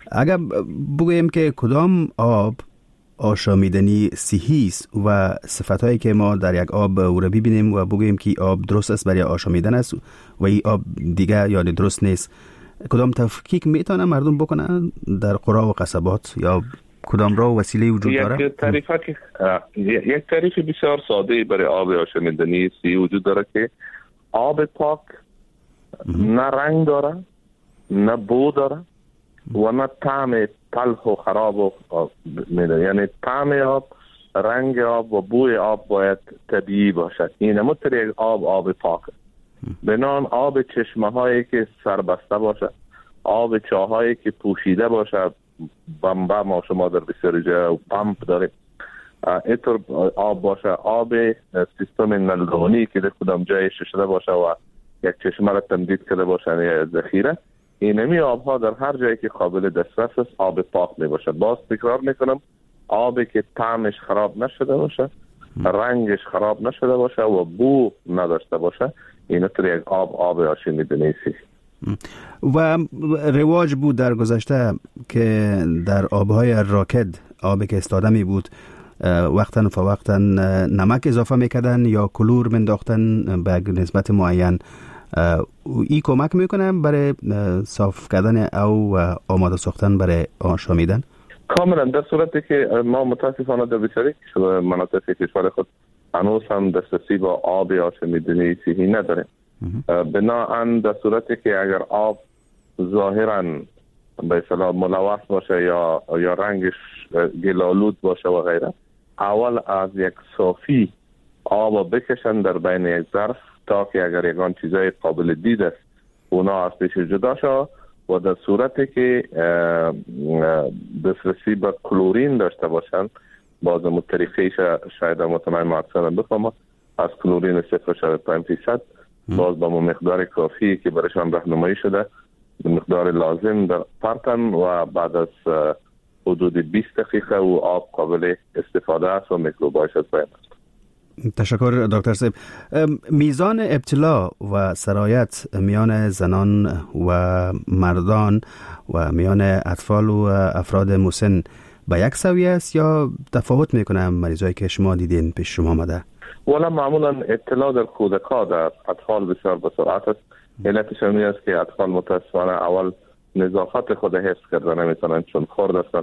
اگر بگوییم که کدام آب آشامیدنی صحی است و صفتایی که ما در یک آب او را ببینیم و بگوییم که آب درست است برای آشامیدن است و این آب دیگه یعنی درست نیست، کدام تفکیک میتونه مردم بکنن در قرا و قصبات یا کدام راه و وسیله وجود داره؟ یک تعریف که یک تعریف بسیار ساده برای آب آشامیدنی صحی وجود داره که آب پاک نه رنگ داره، نه بو داره و نه طعم تلخ و خراب و میده. یعنی طعم آب، رنگ آب و بوی آب باید طبیعی باشد. این مطور یک آب آب پاک. بنان آب چشمه هایی که سربسته باشه، آب چاهایی که پوشیده باشه، بمبه ما شما در بسیاری جای پمپ داریم، اینطور آب باشه. آب سیستم نلدانی که در کدام جای ششده باشه و یک چشمه را تمدید کرده باشه یا ذخیره، اینمی آبها در هر جایی که قابل دسترس است آب پاک می باشد. باز تکرار میکنم، آبی که طعمش خراب نشده باشه، رنگش خراب نشده باشه و بو نداشته باشه، این طور یک آب آب آشامیدنی صحی. و رواج بود در گذشته که در آبهای راکد، آبی که استادمی بود، وقتاً فوقتاً نمک اضافه میکردن یا کلور منداختن به نسبت معین. ای کمک میکنه برای صاف کردن او آماده ساختن برای آشامیدن؟ کاملا. در صورتی که ما متاسفانه در بسیاری مناطق کشور خود هنوز هم دسترسی با آب آشامیدنی صحی نداریم. بناهن در صورتی که اگر آب ظاهراً به اصطلاح ملوث باشه یا یا رنگش گلالود باشه و غیره، اول از یک صافی آب بکشن در بین یک ظرف تا که اگر یکان چیزای قابل دید است اونا از پیش جدا شد و در صورتی که دسترسی به کلورین داشته باشن، باز مطریقه شاید مطمئن معصرم بفهمم از کلورین صفر شده پنج فیصد، باز با مقدار کافی که برشان راهنمایی شده مقدار لازم در پرتن و بعد از حدود بیست دقیقه و آب قابل استفاده است و میکروبایش از بین است. تشکر دکتر صاحب. میزان ابتلا و سرایت میان زنان و مردان و میان اطفال و افراد مسن به یک سویه است یا تفاوت میکنه مریضایی که شما دیدین پیش شما آمده؟ والا معمولا ابتلا در کودک‌ها در اطفال بسیار به سرعت است. علتش این است که اطفال متاسفانه اول نظافت خود حفظ کرده نمیتونن چون خرد هستن،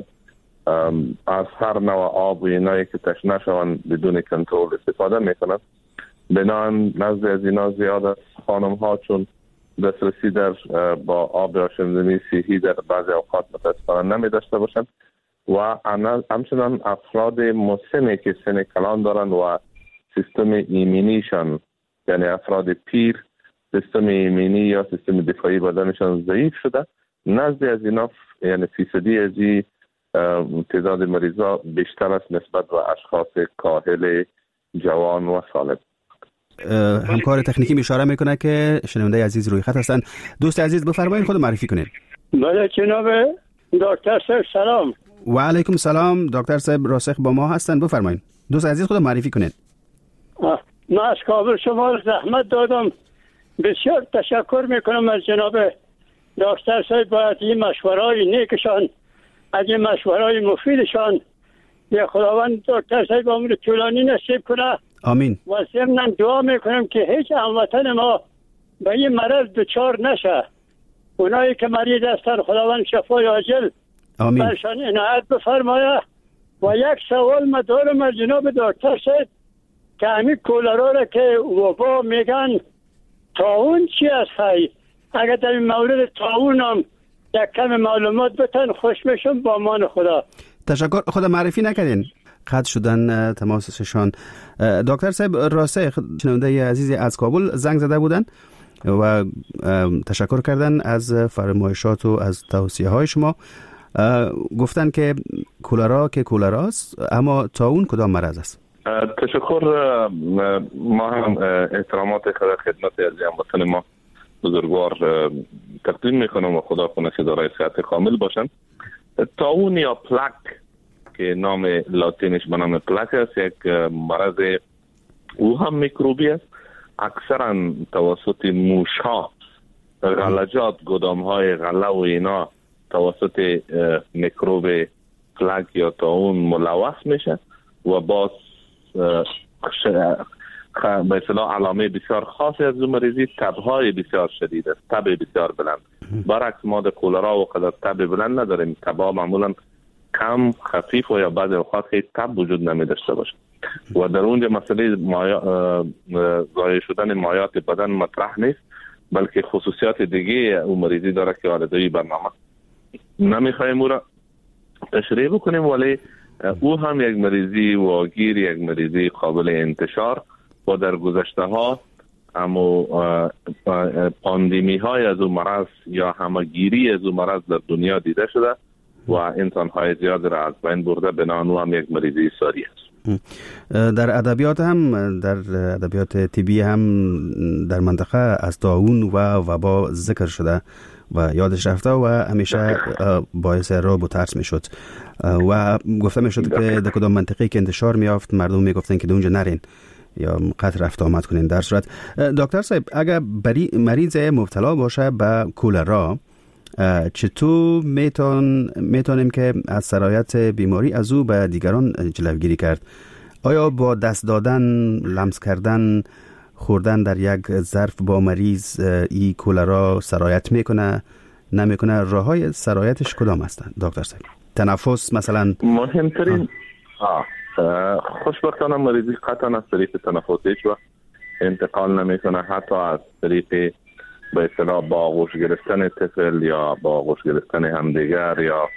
از هر نوع آب و اینایی که تشنه شوند بدون کنترل استفاده میکنن. بنابراین نزد از اینا زیاد است. خانم ها چون دسترسی در با آب آشامیدنی صحی در بعضی اوقات متاسفانه نمی داشته باشند و همچنان افراد مسنی که سن کلان دارند و سیستم ایمنیشان، یعنی افراد پیر، سیستم ایمنی یا سیستم دفاعی بدنشان ضعیف شده، نزد از اینا یعنی فیصدی از این تعداد مریضا بیشتر است نسبت به اشخاص کاهل جوان و سالم. همکار تکنیکی اشاره میکنه که شنونده عزیز روی خط هستن. دوست عزیز بفرمایید خود معرفی کنید. بله جناب دکتر صاحب سلام. و علیکم سلام. دکتر صاحب راسخ با ما هستن، بفرمایید. دوست عزیز خود معرفی کنید. من از کابل شما زحمت دادم، بسیار تشکر میکنم از جناب دکتر صاحب. باید این مشورهای نیکشان، از این مشورهای مفیدشان یا خداوند دکتر صاحب عمر طولانی نصیب کنه. آمین. و ضمن دعا میکنم که هیچ هموطن ما به این مرض دچار نشه. اونایی که مریض هستن خداوند شفای عاجل آمین برشان عنایت بفرمایه. و یک سوال ما دارم از جناب دکتر صاحب که همین کولرا را که وبا میگن طاعون چی است خیلی؟ اگر در این مورد طاعون هم یک کم معلومات بتن خوش میشم. با امان خدا. تشکر. خود معرفی نکردین، قطع شدن تماسشان. دکتر صاحب راسخ شنونده عزیزی از کابل زنگ زده بودن و تشکر کردن از فرمایشات و از توصیه های شما. گفتن که کولرا که کولراست، اما طاعون کدام مرض است؟ تشکر. ما هم احترامات خدمت از هموطن ما بزرگوار تقدیم میکنم و خدا کنه که دارای صحت کامل باشن. طاعون یا پلک که نام لاتینش به نام پلک است، یک مرض او هم میکروبی است. اکثرا توسط موشها، غلجات، گدام های غله و اینا توسط میکروب فلگ یا طاعون ملوث میشه و باز به اصطلاح علامه بسیار خاصی از اون مریضی تبهای بسیار شدید است، تب بسیار بلند. برعکس ما در کولرا و قدر تب بلند نداریم، تبها معمولا کم خفیف و یا بعضی اوقات خیلی تب وجود نمی داشته باشه و در اونجا مسئله ضایع شدن مایات بدن مطرح نیست، بلکه خصوصیات دیگه اون مریضی داره که آردوی برنامه نمیخوایم او را تشریح بکنیم، ولی او هم یک مریضی واگیر، یک مریضی قابل انتشار و در گذشته ها اما پاندمی های از اون مرض یا همگیری از اون مرض در دنیا دیده شده و انسان های زیاد را از بین برده، بنابراین او هم یک مریضی ساری است. در ادبیات هم، در ادبیات طبی هم در منطقه از طاعون و وبا ذکر شده و یادش رفته و همیشه باعث رعب و ترس میشد و گفته میشد که در کدام منطقه که انتشار میافت مردم میگفتن که اونجا نرین یا قطع رفت آمد کنین. در صورت دکتر صاحب اگر بری مریض مبتلا باشه به کولرا، چطور میتون میتونیم که از سرایت بیماری از او به دیگران جلوگیری کرد؟ آیا با دست دادن، لمس کردن، خوردن در یک ظرف با مریض ای کولرا سرایت میکنه نمیکنه؟ راههای سرایتش کدام هستند دکتر صاحب؟ تنفس مثلا مهمترین آه. خوشبختانه مریضی قطعا از طریق تنفس هیچ وقت انتقال نمیکنه، حتی از طریق به اصطلاح با آغوش گرفتن طفل یا با آغوش گرفتن همدیگر یا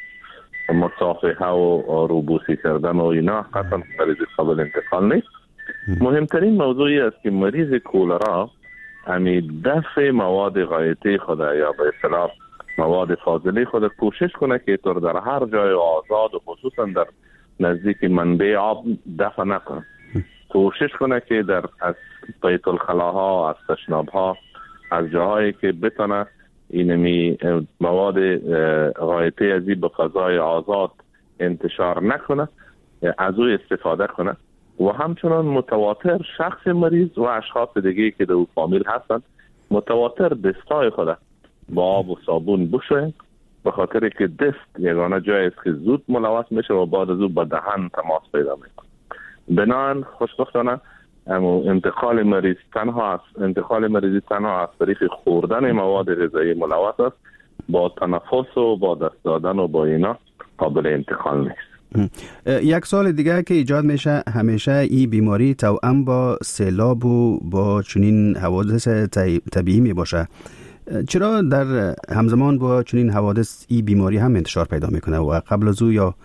مصافحه و روبوسی کردن و اینا قطعا مریضی قابل انتقال نیست. مهمترین موضوعی است که مریض کولرا همی دفع مواد غایطی خود یا به اصطلاح مواد فاضله خود کوشش کنه که طور در هر جای آزاد و خصوصا در نزدیک منبع آب دفع نکنه. کوشش کنه که در از بیت الخلاها، از تشنابها، از جاهایی که بتونه اینمی مواد غایطی ازی به فضای آزاد انتشار نکنه، از او استفاده کنه و همچنان متواتر شخص مریض و اشخاص دیگه که در او فامیل هستن متواتر دستای خود با آب و صابون بشوین، به خاطر که دست یگانه جایی است که زود ملوث میشه و بعد از او با دهن تماس پیدا میکنه. بنابراین خوشبختانه اما انتقال مریض تنها است انتقال مریضی تنها از طریق خوردن مواد غذایی ملوث است، با تنفس و با دست دادن و با اینا قابل انتقال نیست. یک سال دیگه که ایجاد میشه همیشه این بیماری توأم با سیلاب و با چنین حوادث طبیعی می باشه. چرا در همزمان با چنین حوادث این بیماری هم انتشار پیدا میکنه و قبل از او یا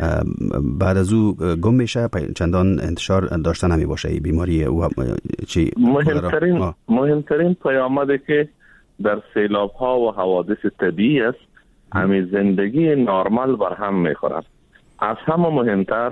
بعد از او گم میشه، چندان انتشار داشته نمی باشه این بیماری و چی؟ مهمترین مهمترین پیامدی که در سیلاب ها و حوادث طبیعی است همین زندگی نرمال بر هم میخورد. از همه مهمتر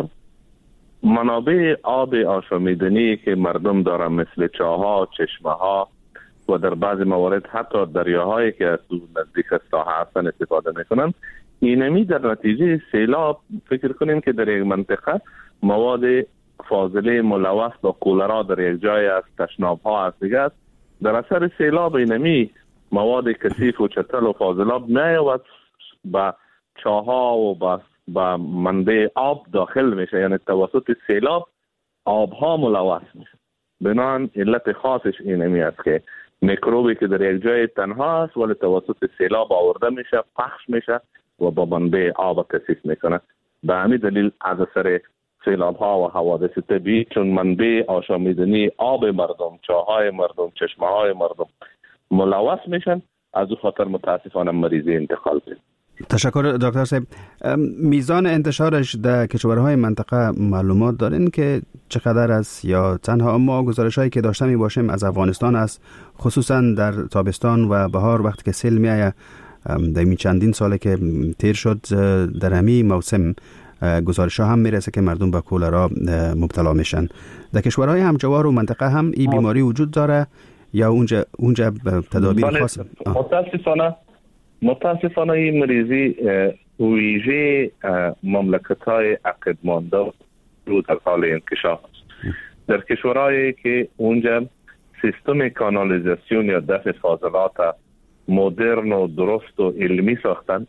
منابع آب آشامیدنی که مردم دارن مثل چاها، چشمه ها و در بعض موارد حتی دریاهایی که از نزدیک ساحه هستن استفاده میکنن، اینمی در نتیجه سیلاب فکر کنیم که در یک منطقه مواد فاضله ملوث با کولرا در یک جای از تشناب ها از دیگه است، در اثر سیلاب اینمی مواد کثیف و چتل و فاضلاب میاد با چاها و با با منبع آب داخل میشه، یعنی توسط سیلاب آبها ملوث میشه. بنابراین علت خاصش اینمی است که میکروبی که در یک جای تنها است ولی توسط سیلاب آورده میشه، پخش میشه و با منبع آب کثیف میکنه. به همین دلیل از اثر سیلاب ها و حوادث طبیعی چون منبع آشامیدنی آب مردم، چاهای مردم، چشمه های مردم ملوث میشن، از او خاطر متاسفانه مریضی انتقال پیدا. تشکر دکتر صاحب. میزان انتشارش در کشورهای منطقه معلومات دارین که چقدر است یا تنها اما گزارش هایی که داشته می باشیم از افغانستان است، خصوصا در تابستان و بهار وقتی که سیل می آید در این چندین ساله که تیر شد در همین موسم گزارش ها هم میرسه که مردم به کولرا مبتلا میشن. در کشورهای همجوار و منطقه هم این بیماری وجود داره یا اونجا اونجا تدابیر خاصه؟ متاسفانه متاسفانه این مریضی ویژه مملکت‌های عقب‌مانده رو در حال انکشاف است. در کشورهایی که اونجا سیستم کانالیزاسیون یا دفع فاضلات مدرن و درست و علمی ساختن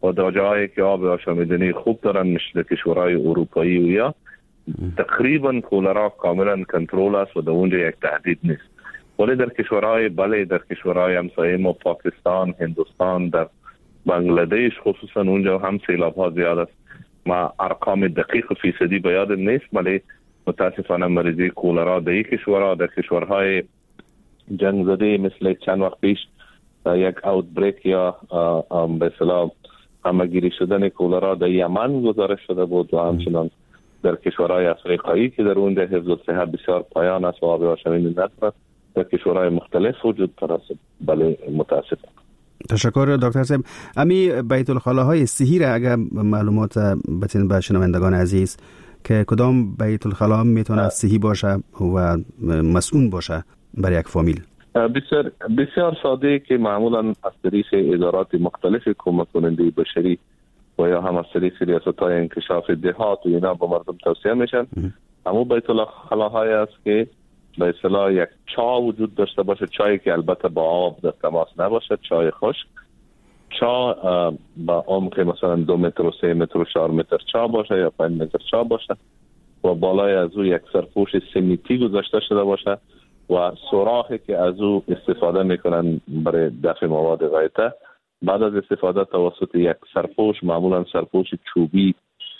و در جایی که آب آشامیدنی خوب دارن مثل کشورهای اروپایی و یا تقریبا کولرا کاملا کنترل است و در اونجا یک تهدید نیست. ولی در کشورهای بله در کشورهای همسایه ما پاکستان، هندوستان، در بنگلادش خصوصا اونجا هم سیلاب ها زیاد است. ما ارقام دقیق فیصدی به یادم نیست ولی متاسفانه مریضی کولرا در این کشورها در کشورهای جنگ زده مثل چند وقت پیش یک اوت بریک یا به اصطلاح همگیری شدن کولرا در یمن گزارش شده بود و همچنان در کشورهای افریقایی که در اونجا حفظ الصحه بسیار پایان است و آب آشامیدنی ندارد در کشورهای مختلف وجود دارد. بله متاسفم. تشکر دکتر صاحب. امی بیت الخلاهای صحی را اگر معلومات بتین به شنوندگان عزیز که کدام بیت الخلا میتونه صحی باشه و مسئول باشه برای یک فامیل؟ بسیار بسیار ساده که معمولا از طریق ادارات مختلف کمک کننده بشری و یا هم از طریق ریاست‌های انکشاف دهات و اینا به مردم توصیه میشن. اما بیت الخلاهای است که به اصطلاح یک چا وجود داشته باشه، چایی که البته با آب در تماس نباشه، چای خشک، چا با عمق مثلا دو متر و سه متر و چهار متر چا باشه یا پنج متر چا باشه و بالای از او یک سرپوش سمیتی گذاشته شده باشه و سوراخی که از او استفاده میکنن برای دفع مواد غایطه. بعد از استفاده توسط یک سرپوش، معمولا سرپوش چوبی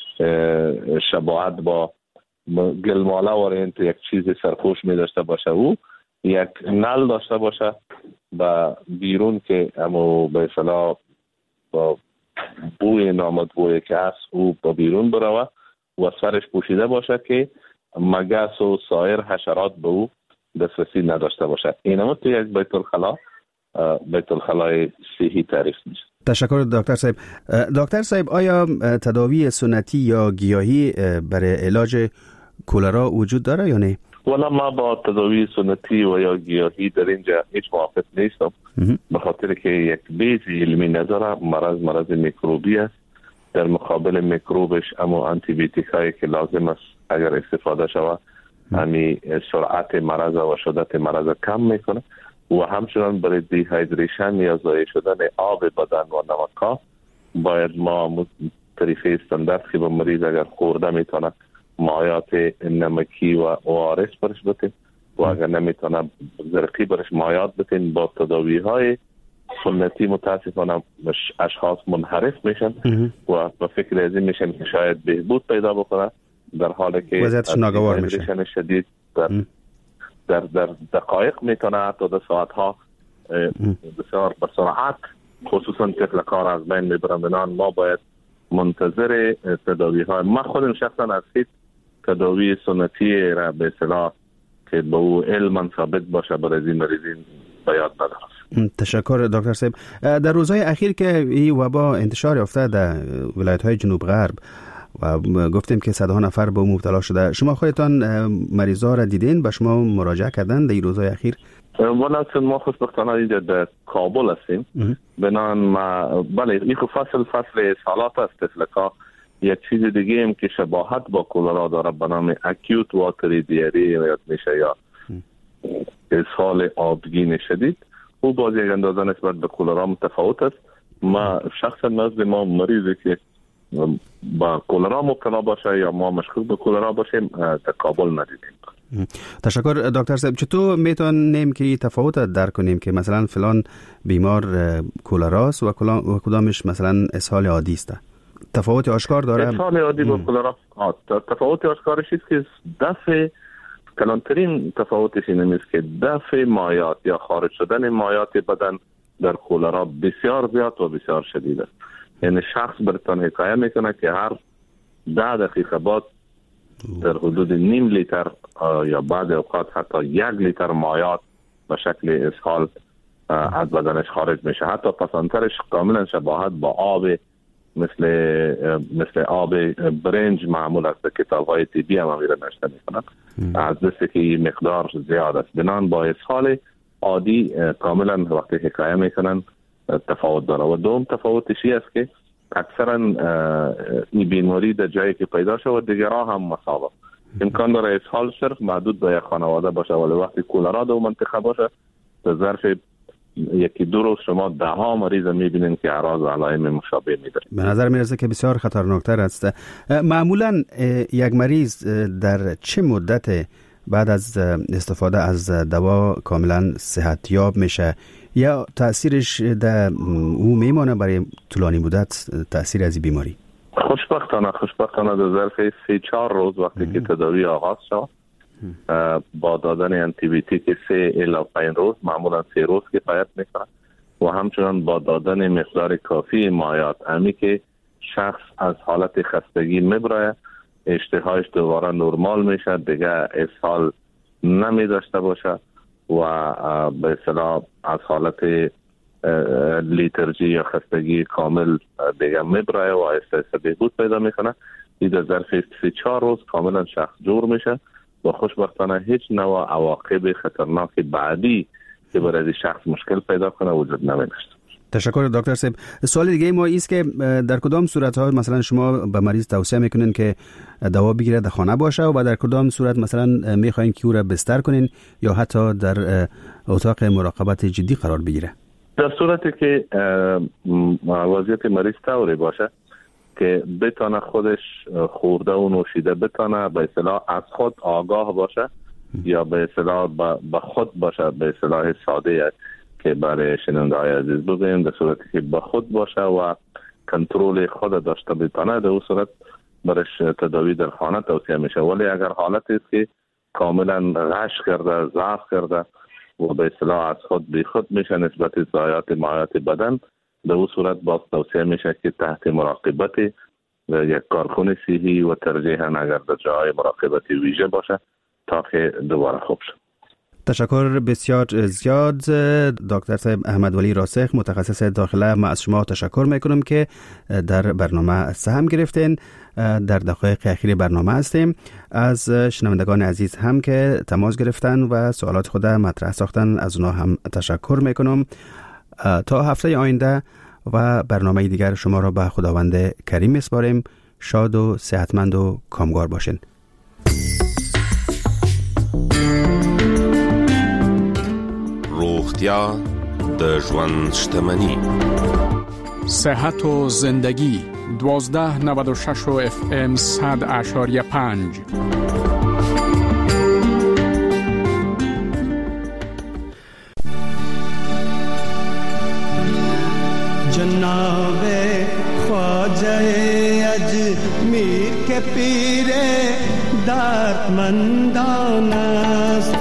شباهت با گلماله وارنت یک چیز سرپوش می داشته باشه، او یک نل داشته باشه و بیرون که اما به اصطلاح با بوی نامطبوعی که هست او با بیرون بروه و سرش پوشیده باشه که مگس و سایر حشرات به او دسترسی نداشته باشه. اینم تو یک بیت الخلا بیت الخلای صحی تعریف میشه. تشکر دکتر صاحب. دکتر صاحب آیا تداوی سنتی یا گیاهی برای علاج کولرا وجود داره یا نه؟ والا ما با تداوی سنتی و یا گیاهی در اینجا هیچ موافق نیستم، به خاطر که یک بیس علمی نداره. مرض مرض میکروبی است، در مقابل میکروبش اما آنتی بیوتیک هایی که لازم است اگر استفاده شود همی سرعت مرض و شدت مرض کم میکنه و همچنان برای دیهایدریشن یا ضایع شدن آب بدن و نمک ها باید ما طریقه استاندارد که به مریض اگر خورده میتونه مایات نمکی و اوارس برش بتین و اگر نمیتونه زرقی برش مایات بتین. با تداوی های سنتی متاسفانه اشخاص منحرف میشن و به فکر از این میشن که شاید بهبود پیدا بکنه در حالی که وضعیتش ناگوار میشه. شدید در در در دقایق میتونه حتی در ساعت ها بسیار بسرعت خصوصا طفل کار از بین میبرن. بنان ما باید منتظر تداوی های ما خودم شخصا از هیچ تداوی سنتی را به اصطلاح که به او علما ثابت باشه برای این مریضین باید ندارم. تشکر دکتر صاحب. در روزهای اخیر که این وبا انتشار یافته در ولایت های جنوب غرب و گفتیم که صدها نفر به مبتلا شده، شما خودتان مریضا را دیدین؟ به شما مراجعه کردن در این روزهای اخیر؟ والا چون ما خوشبختانه اینجا در کابل هستیم بنان ما بله این فصل فصل سالات است. تفلکا یک چیز دیگه هم که شباهت با کولرا داره به نام اکیوت واتری دیاری یاد میشه یا اسهال آبگین شدید، او باز یک اندازه نسبت به کولرا متفاوت است. ما شخصا نزد ما مریضی که با کولرا مبتلا باشه یا ما مشکوک به کولرا باشیم در کابل ندیدیم. تشکر دکتر صاحب. چطور میتونیم که تفاوت درک کنیم که مثلا فلان بیمار کولراست و کدامش مثلا اسهال عادی است؟ تفاوت آشکار داره؟ اسهال عادی با کولرا تفاوت آشکارش است که دفع کلانترین تفاوتش این است که دفع مایات یا خارج شدن مایات بدن در کولرا بسیار زیاد و بسیار شدید است. یعنی شخص برتان حکایه میکنه که هر ده دقیقه بعد در حدود نیم لیتر یا بعد اوقات حتی یک لیتر مایات به شکل اسهال از بدنش خارج میشه. حتی پسانترش کاملا شباهت با آب مثل مثل آب برنج معمول است. کتاب های طبی هم میره نشته میکنن از دسته که این مقدار زیاد است. بنان با اسهال عادی کاملا وقتی حکایه میکنن تفاوت داره. و دوم تفاوتش است که اکثرا این بیماری در جایی که پیدا شود دیگرها هم مساوی امکان داره اسهال صرف محدود به یک خانواده باشه، ولی وقتی کولرا در منطقه باشه در ظرف یکی دو روز شما ده ها مریض میبینید که اعراض و علائم مشابه میدارید. به نظر میرسه که بسیار خطرناکتر است. معمولا یک مریض در چه مدت بعد از استفاده از دوا کاملا صحتیاب میشه یا تاثیرش در او میمانه برای طولانی مدت تاثیر از بیماری؟ خوشبختانه خوشبختانه در ظرف سه چهار روز وقتی که تداوی آغاز شد با دادن انتی بیوتیک سه الی پنج روز، معمولا سه روز کفایت میکنه و همچنان با دادن مقدار کافی مایعات امی که شخص از حالت خستگی میبره، اشتهایش دوباره نرمال میشه، دیگه اسهال نمی داشته باشه و به اصطلاح از حالت لیترژی یا خستگی کامل دیگه میبره و آهسته بهبود پیدا میکنه. این در ظرف سه چهار روز کاملا شخص جور میشه و خوشبختانه هیچ نوع عواقب خطرناک بعدی که برای شخص مشکل پیدا کنه وجود نمیداشته. تشکر دکتر صاحب. سوال دیگه ما ایست که در کدام صورت ها مثلا شما به مریض توصیه میکنین که دوا بگیره در خانه باشه و در کدام صورت مثلا میخواین که او را بستر کنین یا حتی در اتاق مراقبت جدی قرار بگیره؟ در صورتی که وضعیت مریض طوری باشه که بتانه خودش خورده و نوشیده بتانه به اصطلاح از خود آگاه باشه یا به اصطلاح به خود باشه، به اصطلاح ساده که برای شنونده های عزیز بگویم، در صورتی که به خود باشه و کنترل خود داشته بتانه در اون صورت برش تداوی در خانه توصیه میشه. ولی اگر حالت است که کاملا غش کرده، ضعف کرده و به اصطلاح از خود بی خود میشه نسبت ضایعات مایعات بدن، در اون صورت باز توصیه میشه که تحت مراقبت یک کارکن صحی و ترجیحاً اگر در جای مراقبت ویژه باشه تا که دوباره خوب شد. تشکر بسیار زیاد دکتر صاحب احمد ولی راسخ، متخصص داخله. ما از شما تشکر میکنم که در برنامه سهم گرفتین. در دقایق اخیر برنامه هستیم. از شنوندگان عزیز هم که تماس گرفتن و سوالات خود مطرح ساختن از اونا هم تشکر میکنم. تا هفته آینده و برنامه دیگر شما را به خداوند کریم میسپاریم. شاد و صحتمند و کامگار باشین. روغتیا د ژوند شتمنی. صحت و زندگی دوازده نود و شش و اف ام صد اشاریه پنج. جناب خواجه اجمیر کے پیر دردمندان است،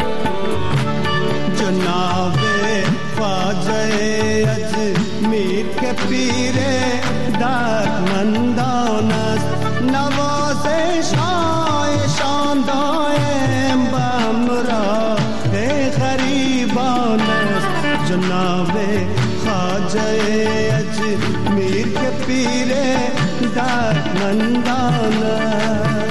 جناب خواجه اجمیر کے پیر دردمندان است، نوازش هایشان دائم به همراه غریبان است، جناب خواجه اجمیر کے پیر دردمندان است.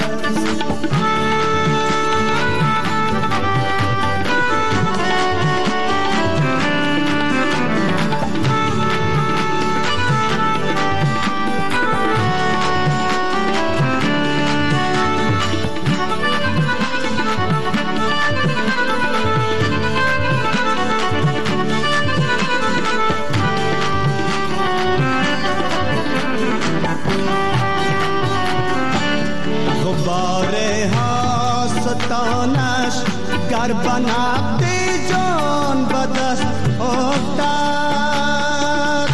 گر بنابدی جان بدست افتاد،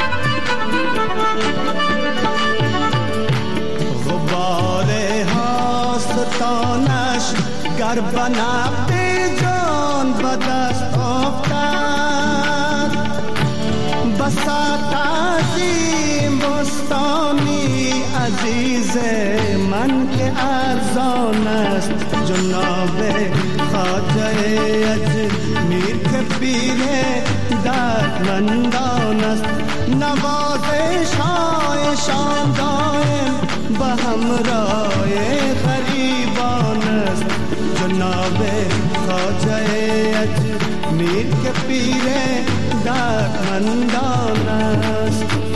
غبار هاستانش گر بنابدی جان بدست افتاد، بساط عظیم بستانی عزیز من که ارزان است، جناب خواجه اجمیر کے پیر دردمندان است، نوازش هایشان دائم به همراه غریبان است، جناب خواجه اجمیر کے پیر دردمندان است.